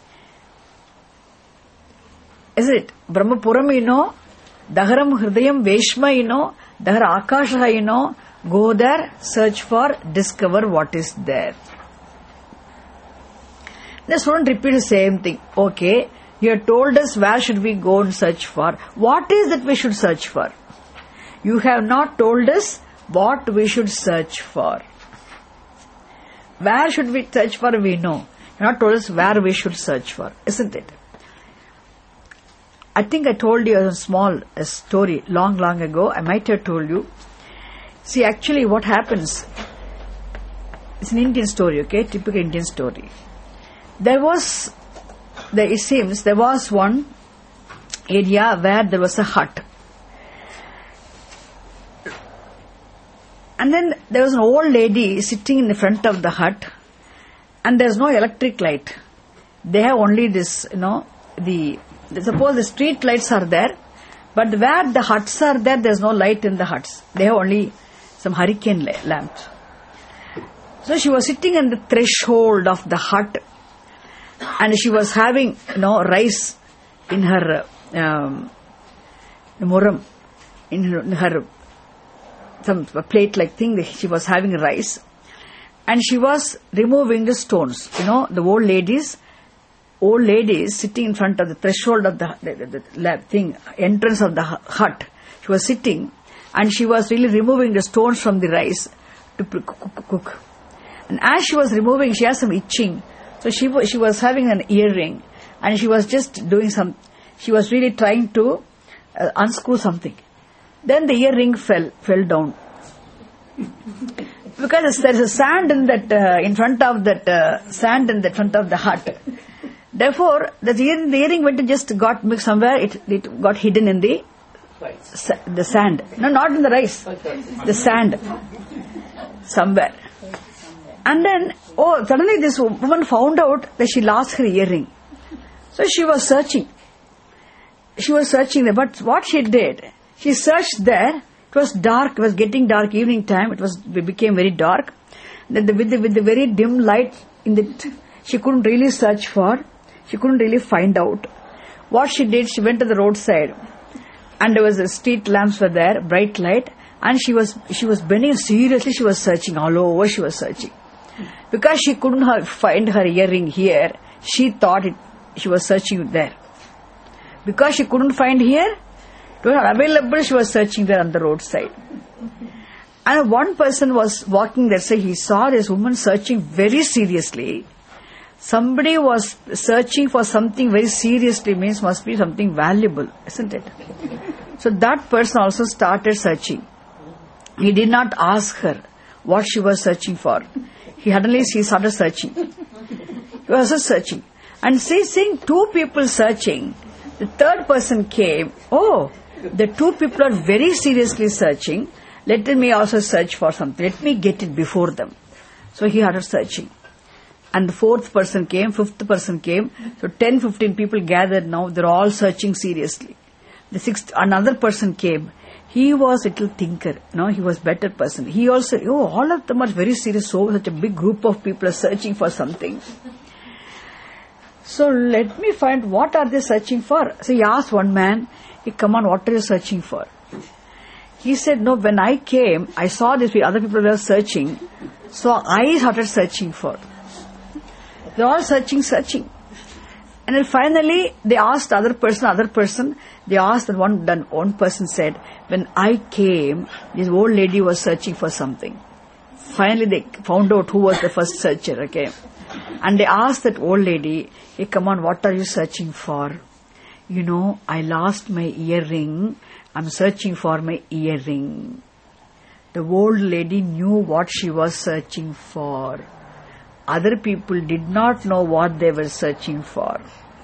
Is it? Brahmapuram you know, Daharam Hridayam Veshma you know, Dahara Akasha you know. Go there, search for, discover what is there. The student repeats the same thing. Okay, you have told us where should we go and search for. What is that we should search for? You have not told us what we should search for. Where should we search for, we know. You have not told us where we should search for, isn't it? I think I told you a small story long ago. I might have told you. See, actually what happens, it's an Indian story, okay, typical Indian story. It seems there was one area where there was a hut. And then there was an old lady sitting in the front of the hut, and there's no electric light. They have only this, suppose the street lights are there, but where the huts are there, there's no light in the huts. They have only some hurricane lamps. So she was sitting on the threshold of the hut, and she was having, rice in her muram, in her some plate-like thing. She was having rice, and she was removing the stones. The old ladies sitting in front of the threshold of the entrance of the hut. She was sitting, and she was really removing the stones from the rice to cook. And as she was removing, she had some itching. So she was having an earring, and she was just doing she was really trying to unscrew something. Then the earring fell down. Because there is a sand in that in front of the hut. Therefore, the earring went and just got mixed somewhere. It got hidden in the sand. No, not in the rice. The sand somewhere. And then, suddenly this woman found out that she lost her earring. So she was searching. There. But what she did, she searched there. It was dark. It was getting dark. Evening time. It became very dark. Then with the very dim light she couldn't really search for. She couldn't really find out. What she did, she went to the roadside, and there was street lamps were there, bright light, and she was bending seriously. She was searching all over. She was searching because she couldn't find her earring here. She thought she was searching there. Because she couldn't find here, it was not available, she was searching there on the roadside. And one person was walking there, so he saw this woman searching very seriously. Somebody was searching for something very seriously, means must be something valuable, isn't it? So that person also started searching. He did not ask her what she was searching for. He started searching. He was also searching. And seeing two people searching, the third person came. The two people are very seriously searching. Let me also search for something. Let me get it before them. So he started searching. And the fourth person came, fifth person came. So 10-15 people gathered now. They're all searching seriously. The sixth, another person came. He was a little thinker. He was better person. He also, all of them are very serious. So such a big group of people are searching for something. So let me find what are they searching for. So he asked one man, come on, what are you searching for? He said, no, when I came, I saw this, other people were searching. So I started searching for. They're all searching. And then finally, they asked other person, they asked and one person said, when I came, this old lady was searching for something. Finally, they found out who was the first searcher, okay? And they asked that old lady, come on, what are you searching for? I lost my earring. I'm searching for my earring. The old lady knew what she was searching for. Other people did not know what they were searching for.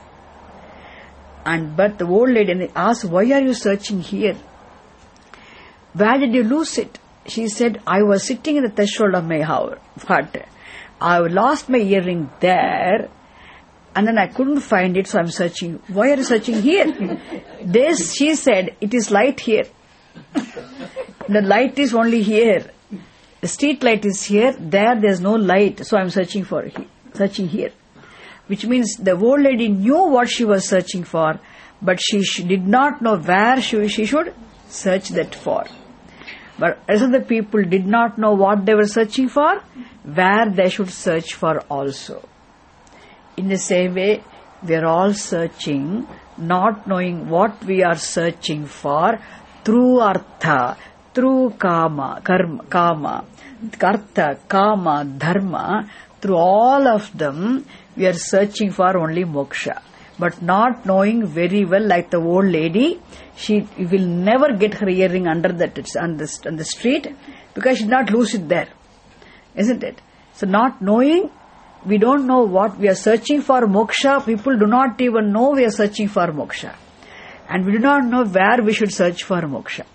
But the old lady asked, why are you searching here? Where did you lose it? She said, I was sitting in the threshold of my hut. I lost my earring there, and then I couldn't find it, so I'm searching. Why are you searching here? She said, it is light here. The light is only here. The street light is here. There's no light, so I'm searching here. Which means the old lady knew what she was searching for, but she did not know where she should search that for. But as other people did not know what they were searching for, where they should search for also. In the same way, we are all searching, not knowing what we are searching for, through artha, through kama, karta, kama, dharma, through all of them, we are searching for only moksha. But not knowing very well, like the old lady, she will never get her earring on the street, because she did not lose it there. Isn't it? So not knowing, we don't know what we are searching for moksha. People do not even know we are searching for moksha. And we do not know where we should search for moksha.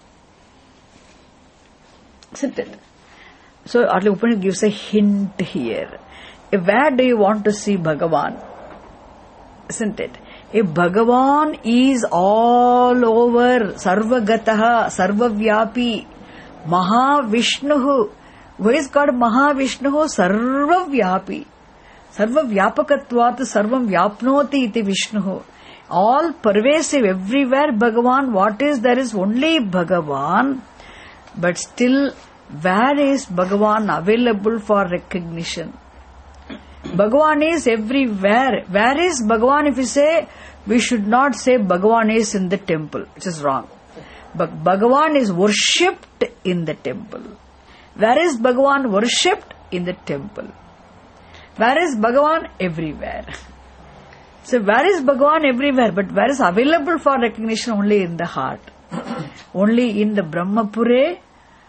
Isn't it? So Atla Upanishad gives a hint here. Where do you want to see Bhagavan? Isn't it? If Bhagavan is all over, Sarvagataha, Sarvavyapi, Mahavishnuhu, Why is called Mahavishnu? Sarvavyapi. Sarvavyapakatvat sarvam vyapnoti iti Vishnu. All pervasive, everywhere Bhagavan. What is there is only Bhagavan. But still, where is Bhagavan available for recognition? Bhagavan is everywhere. Where is Bhagavan? If we say, we should not say Bhagavan is in the temple. It is wrong. But Bhagavan is worshipped in the temple. Where is Bhagavan worshipped? In the temple. Where is Bhagavan? Everywhere. So where is Bhagavan? Everywhere. But where is available for recognition? Only in the heart. Only in the Brahmapure,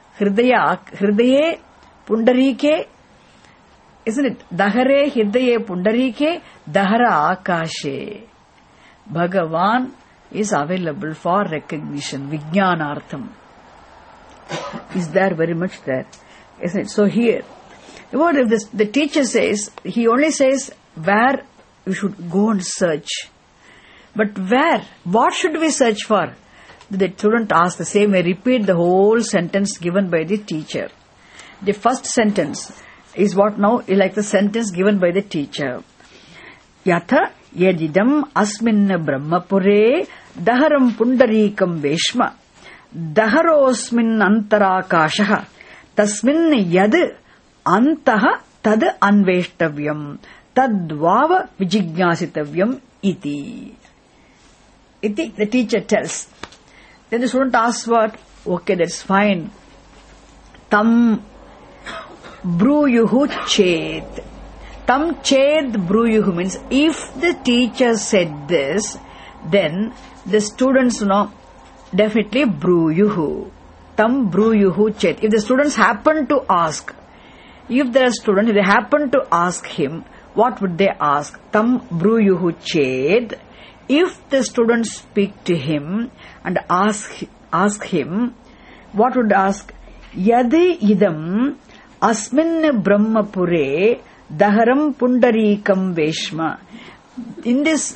Hridaye, Pundarike. Isn't it? Dahare, Hridaye, Pundarike, Dahara, Akashe. Bhagavan is available for recognition. Vijnanartham. Is there very much there? Isn't it? So here, what if the teacher says, he only says where you should go and search. But where? What should we search for? The student asks the same. I repeat the whole sentence given by the teacher. The first sentence is what now? Like the sentence given by the teacher. Yatha yadidam asmin brahmapure daharam pundarikam veshma daharosmin antarakashaha tasmin yad antaha tad anveshtavyam tadvava vijignyasitavyam iti. Iti the teacher tells. Then the student asks what? Okay, that's fine. Tam bruyuhu chet. Tam ched bruyuhu means if the teacher said this, then the students know definitely bruyuhu. Tam bruyuhu chet. If the students happen to ask, if there are students, if they happen to ask him, what would they ask? Tam bruyuhu ched. If the students speak to him and ask him, what would ask? Yadi idam asmin brahmapure daharam pundarikam veshma. In this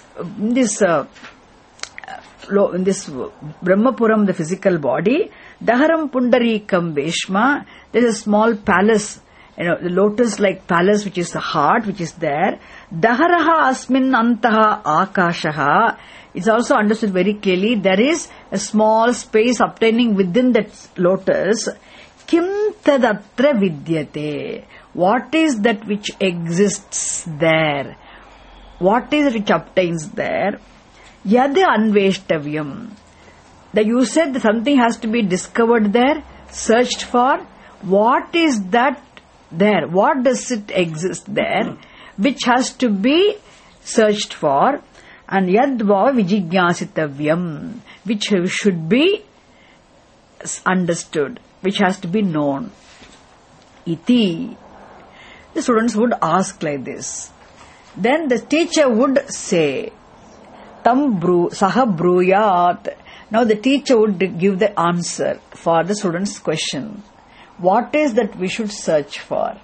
Brahmapuram, the physical body, daharam pundarikam veshma, there is a small palace, the lotus-like palace which is the heart, which is there. Daharaha asmin antaha akashaha. It's also understood very clearly. There is a small space obtaining within that lotus. Kim tadatra vidyate. What is that which exists there? What is it which obtains there? Yad anveshtavyam. That you said that something has to be discovered there, searched for. What is that there? What does it exist there? Which has to be searched for. And yadva vijignyasitavyam. Which should be understood. Which has to be known. Iti. The students would ask like this. Then the teacher would say, Tam saha bruyat. Now the teacher would give the answer for the student's question. What is that we should search for?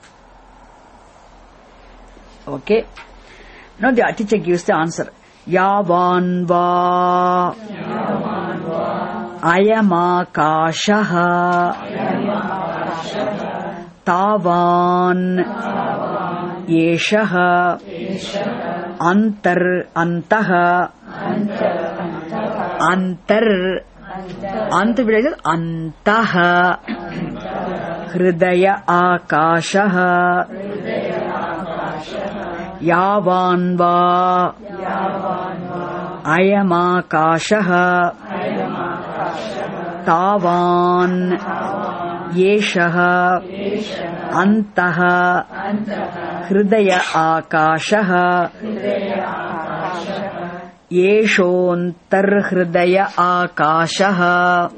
Okay. Now the teacher gives the answer. Yavan va ayamakashaha tavan yeshaha antaha antaha hridaya akashaha yavan va ayamakashaha tavan yeshaha antaha hridaya akashaha yeshontar hridaya akashaha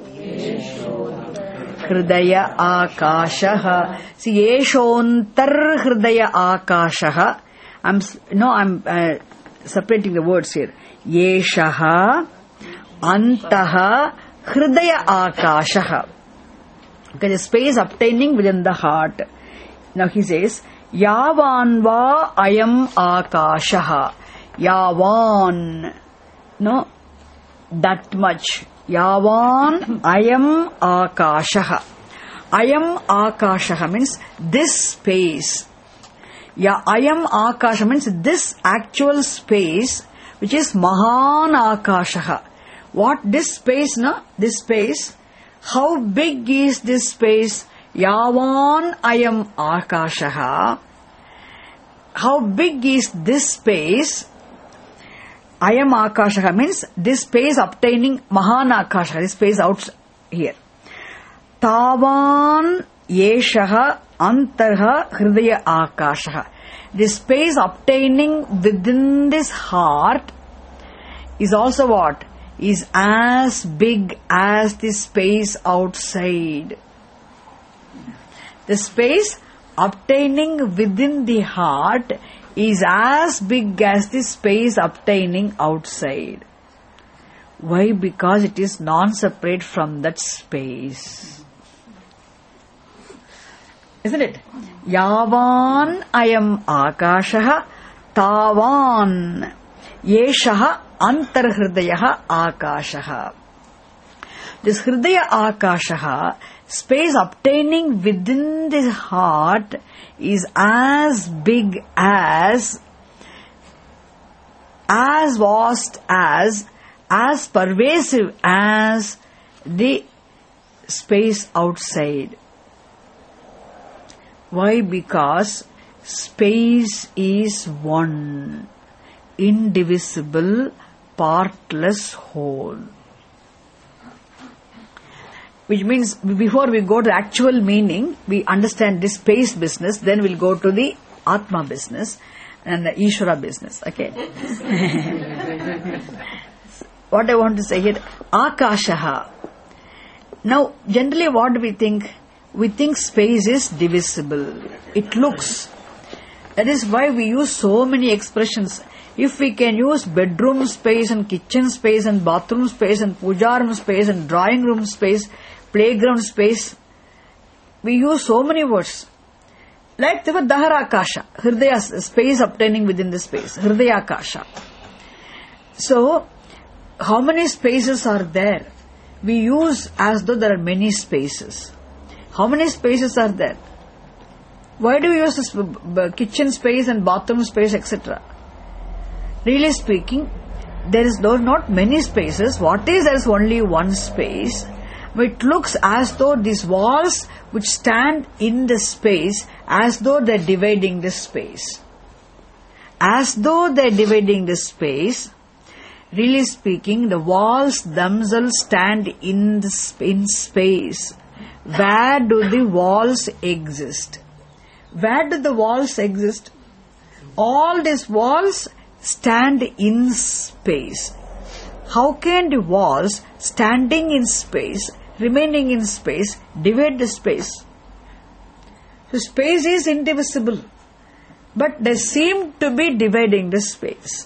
hridaya akashaha. See, yeshontar hridaya akashaha. I'm separating the words here. Yeshaha antaha hridaya akashaha. Okay, the space obtaining within the heart. Now he says, Yavan va ayam akashaha. Yavan. No, that much. Yavan ayam akashaha. Ayam Akashaha means this space. Yeah, Ayam Akasha means this actual space, which is Mahan Akashaha. What this space, na? This space. How big is this space? Yavan Ayam Akashaha. How big is this space? Ayam Akashaha means this space obtaining Mahan Akashaha, this space out here. Tavan Yeshaha Antarha Hridaya Akashaha. This space obtaining within this heart is also what? Is as big as the space outside. The space obtaining within the heart is as big as the space obtaining outside. Why? Because it is non-separate from that space. Isn't it? Yavan Ayam Akashaha Tavan Yeshaha Antarhridayaha Akashaha. This Hridaya Akashaha, space obtaining within the heart, is as big as vast as pervasive as the space outside. Why? Because space is one, indivisible, partless whole. Which means before we go to the actual meaning, we understand this space business, then we'll go to the Atma business and the Ishvara business. Okay. What I want to say here, Akashaha. Now, generally what do we think? We think space is divisible. It looks. That is why we use so many expressions. If we can use bedroom space and kitchen space and bathroom space and puja room space and drawing room space, playground space, we use so many words. Like the Dahara Akasha, Hridaya, space obtaining within the space, Hridaya Akasha. So, how many spaces are there? We use as though there are many spaces. How many spaces are there? Why do we use this kitchen space and bathroom space, etc.? Really speaking, there is not many spaces. What is, there is only one space. But it looks as though these walls which stand in the space, as though they are dividing the space. As though they are dividing the space. Really speaking, the walls themselves stand in space. Where do the walls exist? Where do the walls exist? All these walls stand in space. How can the walls standing in space, remaining in space, divide the space? So space is indivisible, but they seem to be dividing the space.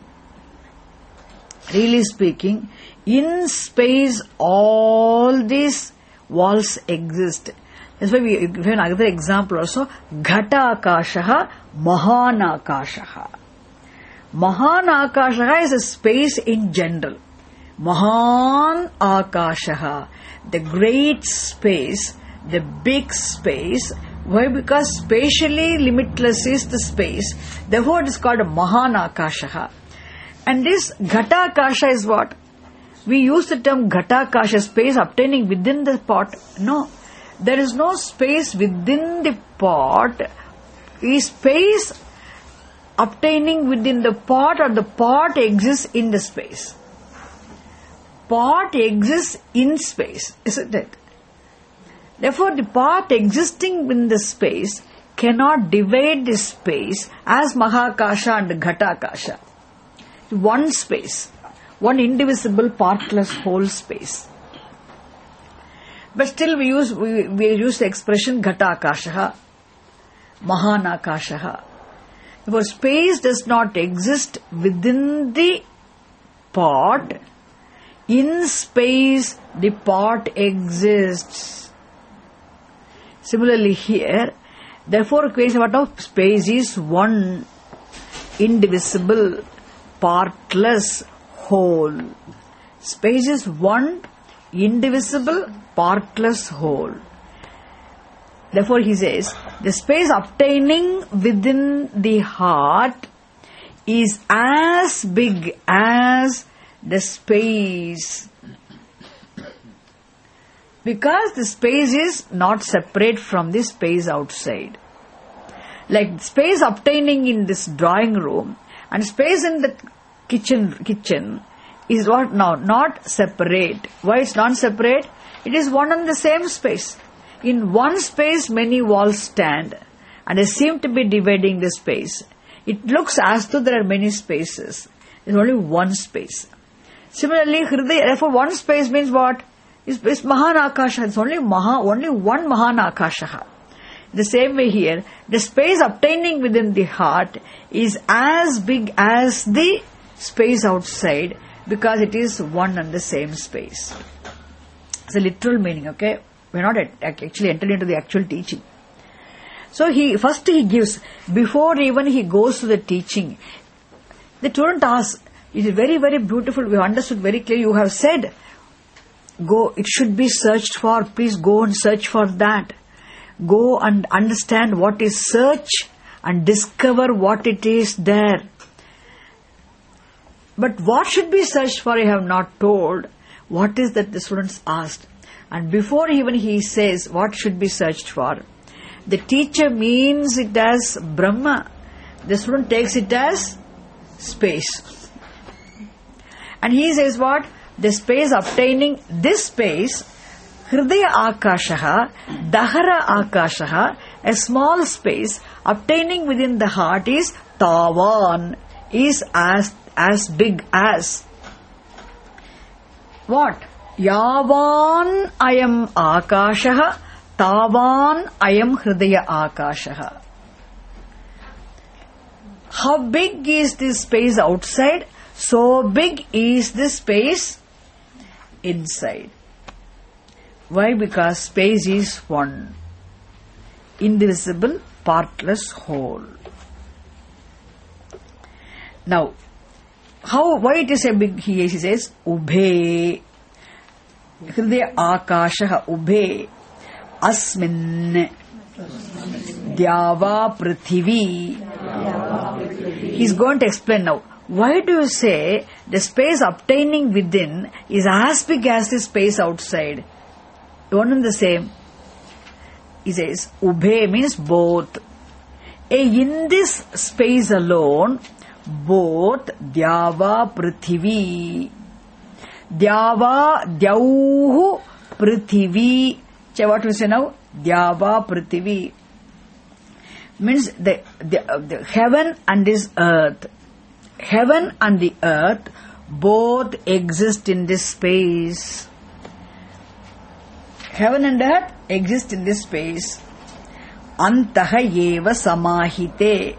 Really speaking, in space all these walls exist. That's why we give another example also. Ghata Akashaha, Mahan Akashaha. Mahan Akashaha is a space in general. Mahan Akashaha, the great space, the big space. Why? Because spatially limitless is the space. Therefore it is called a Mahan Akashaha. And this Ghata Akasha is what? We use the term Ghata Akasha, space obtaining within the pot. No. There is no space within the pot. Is space obtaining within the pot, or the pot exists in the space? Pot exists in space, isn't it? Therefore, the pot existing in the space cannot divide the space as Mahakasha and Ghatakasha. One space, one indivisible, partless whole space. But still we use the expression Ghatakasha, Mahanakasha. Therefore, space does not exist within the pot. In space, the pot exists. Similarly here, therefore, space is one, indivisible, partless whole. Space is one, indivisible, partless whole. Therefore he says, the space obtaining within the heart is as big as the space. Because the space is not separate from the space outside. Like space obtaining in this drawing room and space in the kitchen is what now? Not separate. Why it's not separate? It is one and the same space. In one space many walls stand and they seem to be dividing the space. It looks as though there are many spaces. There is only one space. Similarly, Hridaya, therefore one space means what? It's Mahan Akasha. It's only one Mahan Akasha. The same way here, the space obtaining within the heart is as big as the space outside because it is one and the same space. It's a literal meaning, okay? We're not actually entered into the actual teaching. So he gives, before even he goes to the teaching, the student asks, it is very, very beautiful, we have understood very clearly, you have said, go, it should be searched for, please go and search for that. Go and understand what is search and discover what it is there. But what should be searched for, I have not told. What is that the students asked? And before even he says what should be searched for, the teacher means it as Brahma. The student takes it as space. And he says what? The space obtaining this space, Hridaya Akashaha, Dahara Akashaha, a small space obtaining within the heart is Tavan, is as big as. What? Yavan ayam Akashaha, Tavan ayam Hridaya Akashaha. How big is this space outside? So big is this space inside. Why? Because space is one, indivisible, partless whole. Now, why it is a big, he says, Ubhe, Hridaya Akashaha, Ubhe, Asmin, Dyava Prithivi. He's going to explain now. Why do you say the space obtaining within is as big as the space outside? One and the same. He says, Ubhe means both. In this space alone, both Dyava Prithivi. Dyava, Dyauhu Prithivi. What we say now? Dyava Prithivi. Means the heaven and this earth. Heaven and the earth both exist in this space. Heaven and earth exist in this space. Antaha eva samahite.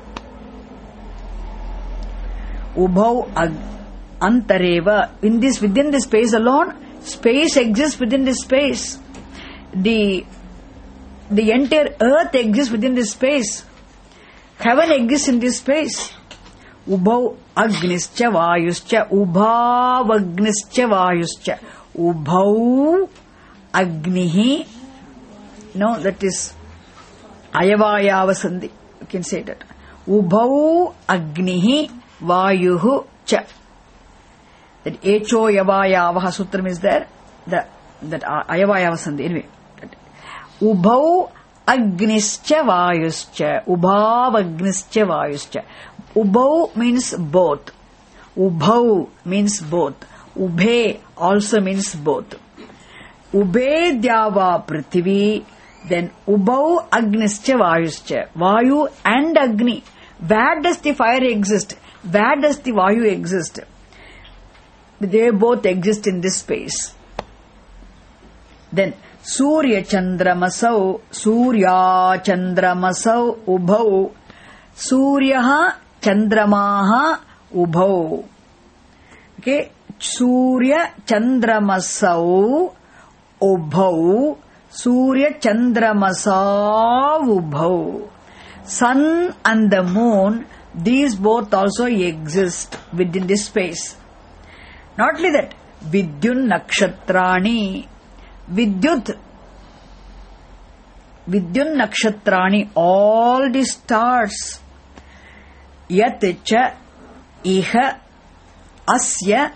Ubhau antareva. Within this space alone, space exists within this space. The entire earth exists within this space. Heaven exists in this space. Ubhau agnischa vayuscha. Ubhav agnischa vayuscha. Ubhau agnihi. No, that is ayavayavasandhi. You can say that. Ubhau agnihi vayuhu cha. That echo yavayavaha sutram is there. That ayavayavasandhi. Anyway. Ubhau agnischa vayuscha. Ubhav agnischa vayuscha. Ubhau means both. Ubhau means both. Ubhe also means both. Ubhe Dyava Prithivi, then Ubhau Agnischa Vayuscha. Vayu and Agni. Where does the fire exist? Where does the Vayu exist? They both exist in this space. Then Surya Chandramasau, Surya Chandramasau Ubhau, Suryaha Chandramaha Ubhau. Okay, Surya Chandramasau Ubhau, Surya Chandramasau Ubhau. Sun and the moon, these both also exist within this space. Not only that, Vidyun Nakshatrani, Vidyut, Vidyun nakshatrani, all the stars. Yat cha iha asya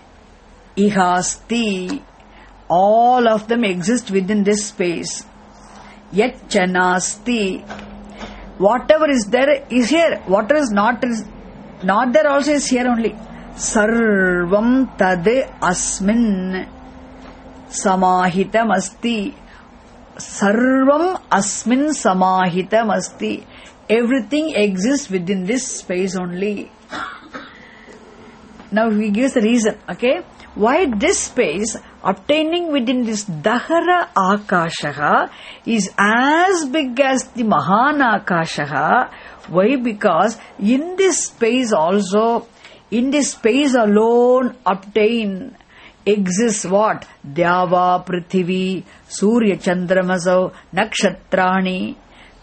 ihasti, all of them exist within this space. Yat cha nasti, whatever is there is here, whatever is not there also is here only. Sarvam tad asmin samahitam asti. Sarvam asmin samahitam asti. Everything exists within this space only. Now he gives the reason, okay? Why this space obtaining within this Dahara Akashaha is as big as the Mahan Akashaha. Why? Because in this space also, in this space alone obtain exists what? Dyava, Prithivi, Surya, Chandramasau, Nakshatrani,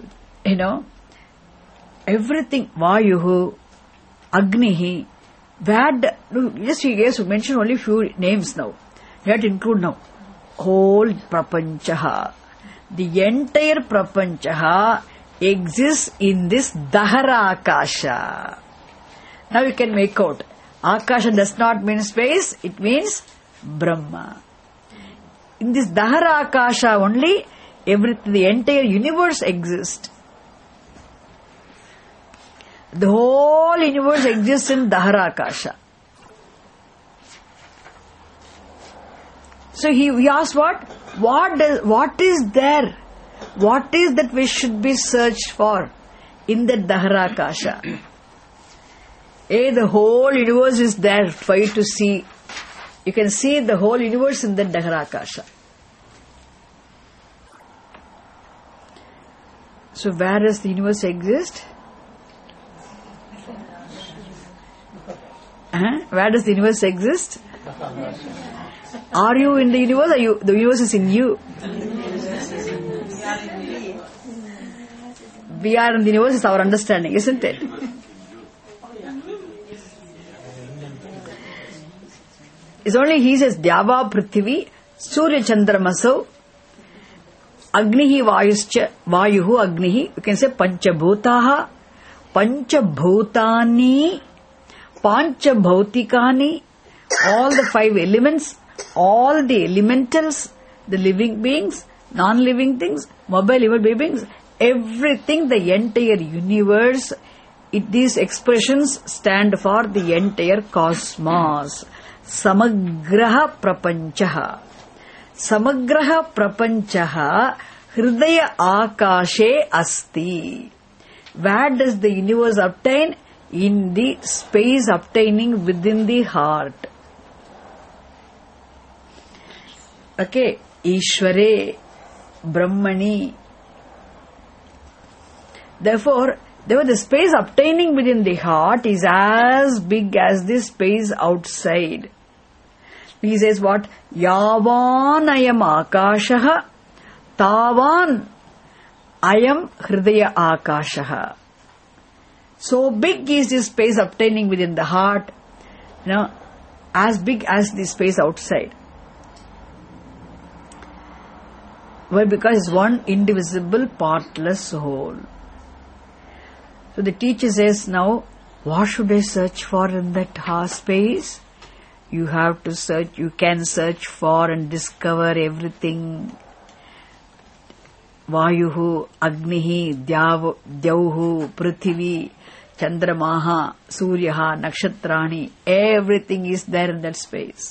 everything, Vayuhu, Agnihi, yes, he has to mention only few names now. You have to include now. Whole Prapanchaha. The entire Prapanchaha exists in this Dahara Akasha. Now you can make out. Akasha does not mean space, it means Brahma. In this Dahara Akasha only, everything, the entire universe exists. The whole universe exists in Dahara Akasha. So he asked what? What is there? What is that we should be searched for in that Dahara Akasha? The whole universe is there for you to see. You can see the whole universe in that Dahara Akasha. So where does the universe exist? Where does the universe exist? Are you in the universe or the universe is in you? We are in the universe is our understanding, isn't it? It's only he says Dyava Prithivi, Surya Chandramasau, Agnihi Vayuscha, Vayuhu Agnihi. You can say Panchabhutaha, Panchabhutani, Panchabhautikani, all the 5 elements, all the elementals, the living beings, non-living things, mobile beings, everything, the entire universe, these expressions stand for the entire cosmos. Samagraha Prapanchaha. Samagraha Prapanchaha Hridaya Akashe Asti. Where does the universe obtain? In the space obtaining within the heart. Okay, Ishvare, Brahmani. Therefore, the space obtaining within the heart is as big as the space outside. He says what? Yavan ayam akashaha, tavan ayam hridaya akashaha. So big is this space obtaining within the heart, as big as the space outside. Why? Because it's one indivisible, partless whole. So the teacher says, now, what should I search for in that space? You have to search, you can search for and discover everything. Vayuhu, Agnihi, Dyauhu, Prithivi, Chandramaha, Suryaha, Nakshatrani, everything is there in that space.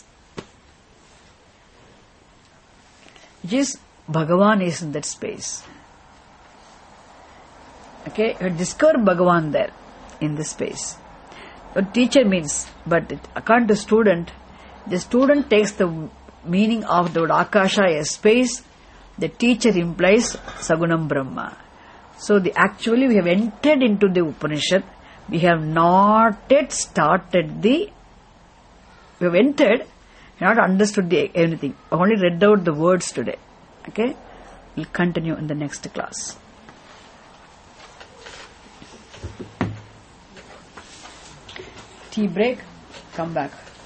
Just Bhagavan is in that space. Okay, you discover Bhagavan there in this space. What teacher means, but according to student, the student takes the meaning of the word Akasha as space. The teacher implies Sagunam Brahma. So actually we have entered into the Upanishad. We have not yet started we have entered, not understood anything. I only read out the words today. Okay? We'll continue in the next class. Tea break, come back.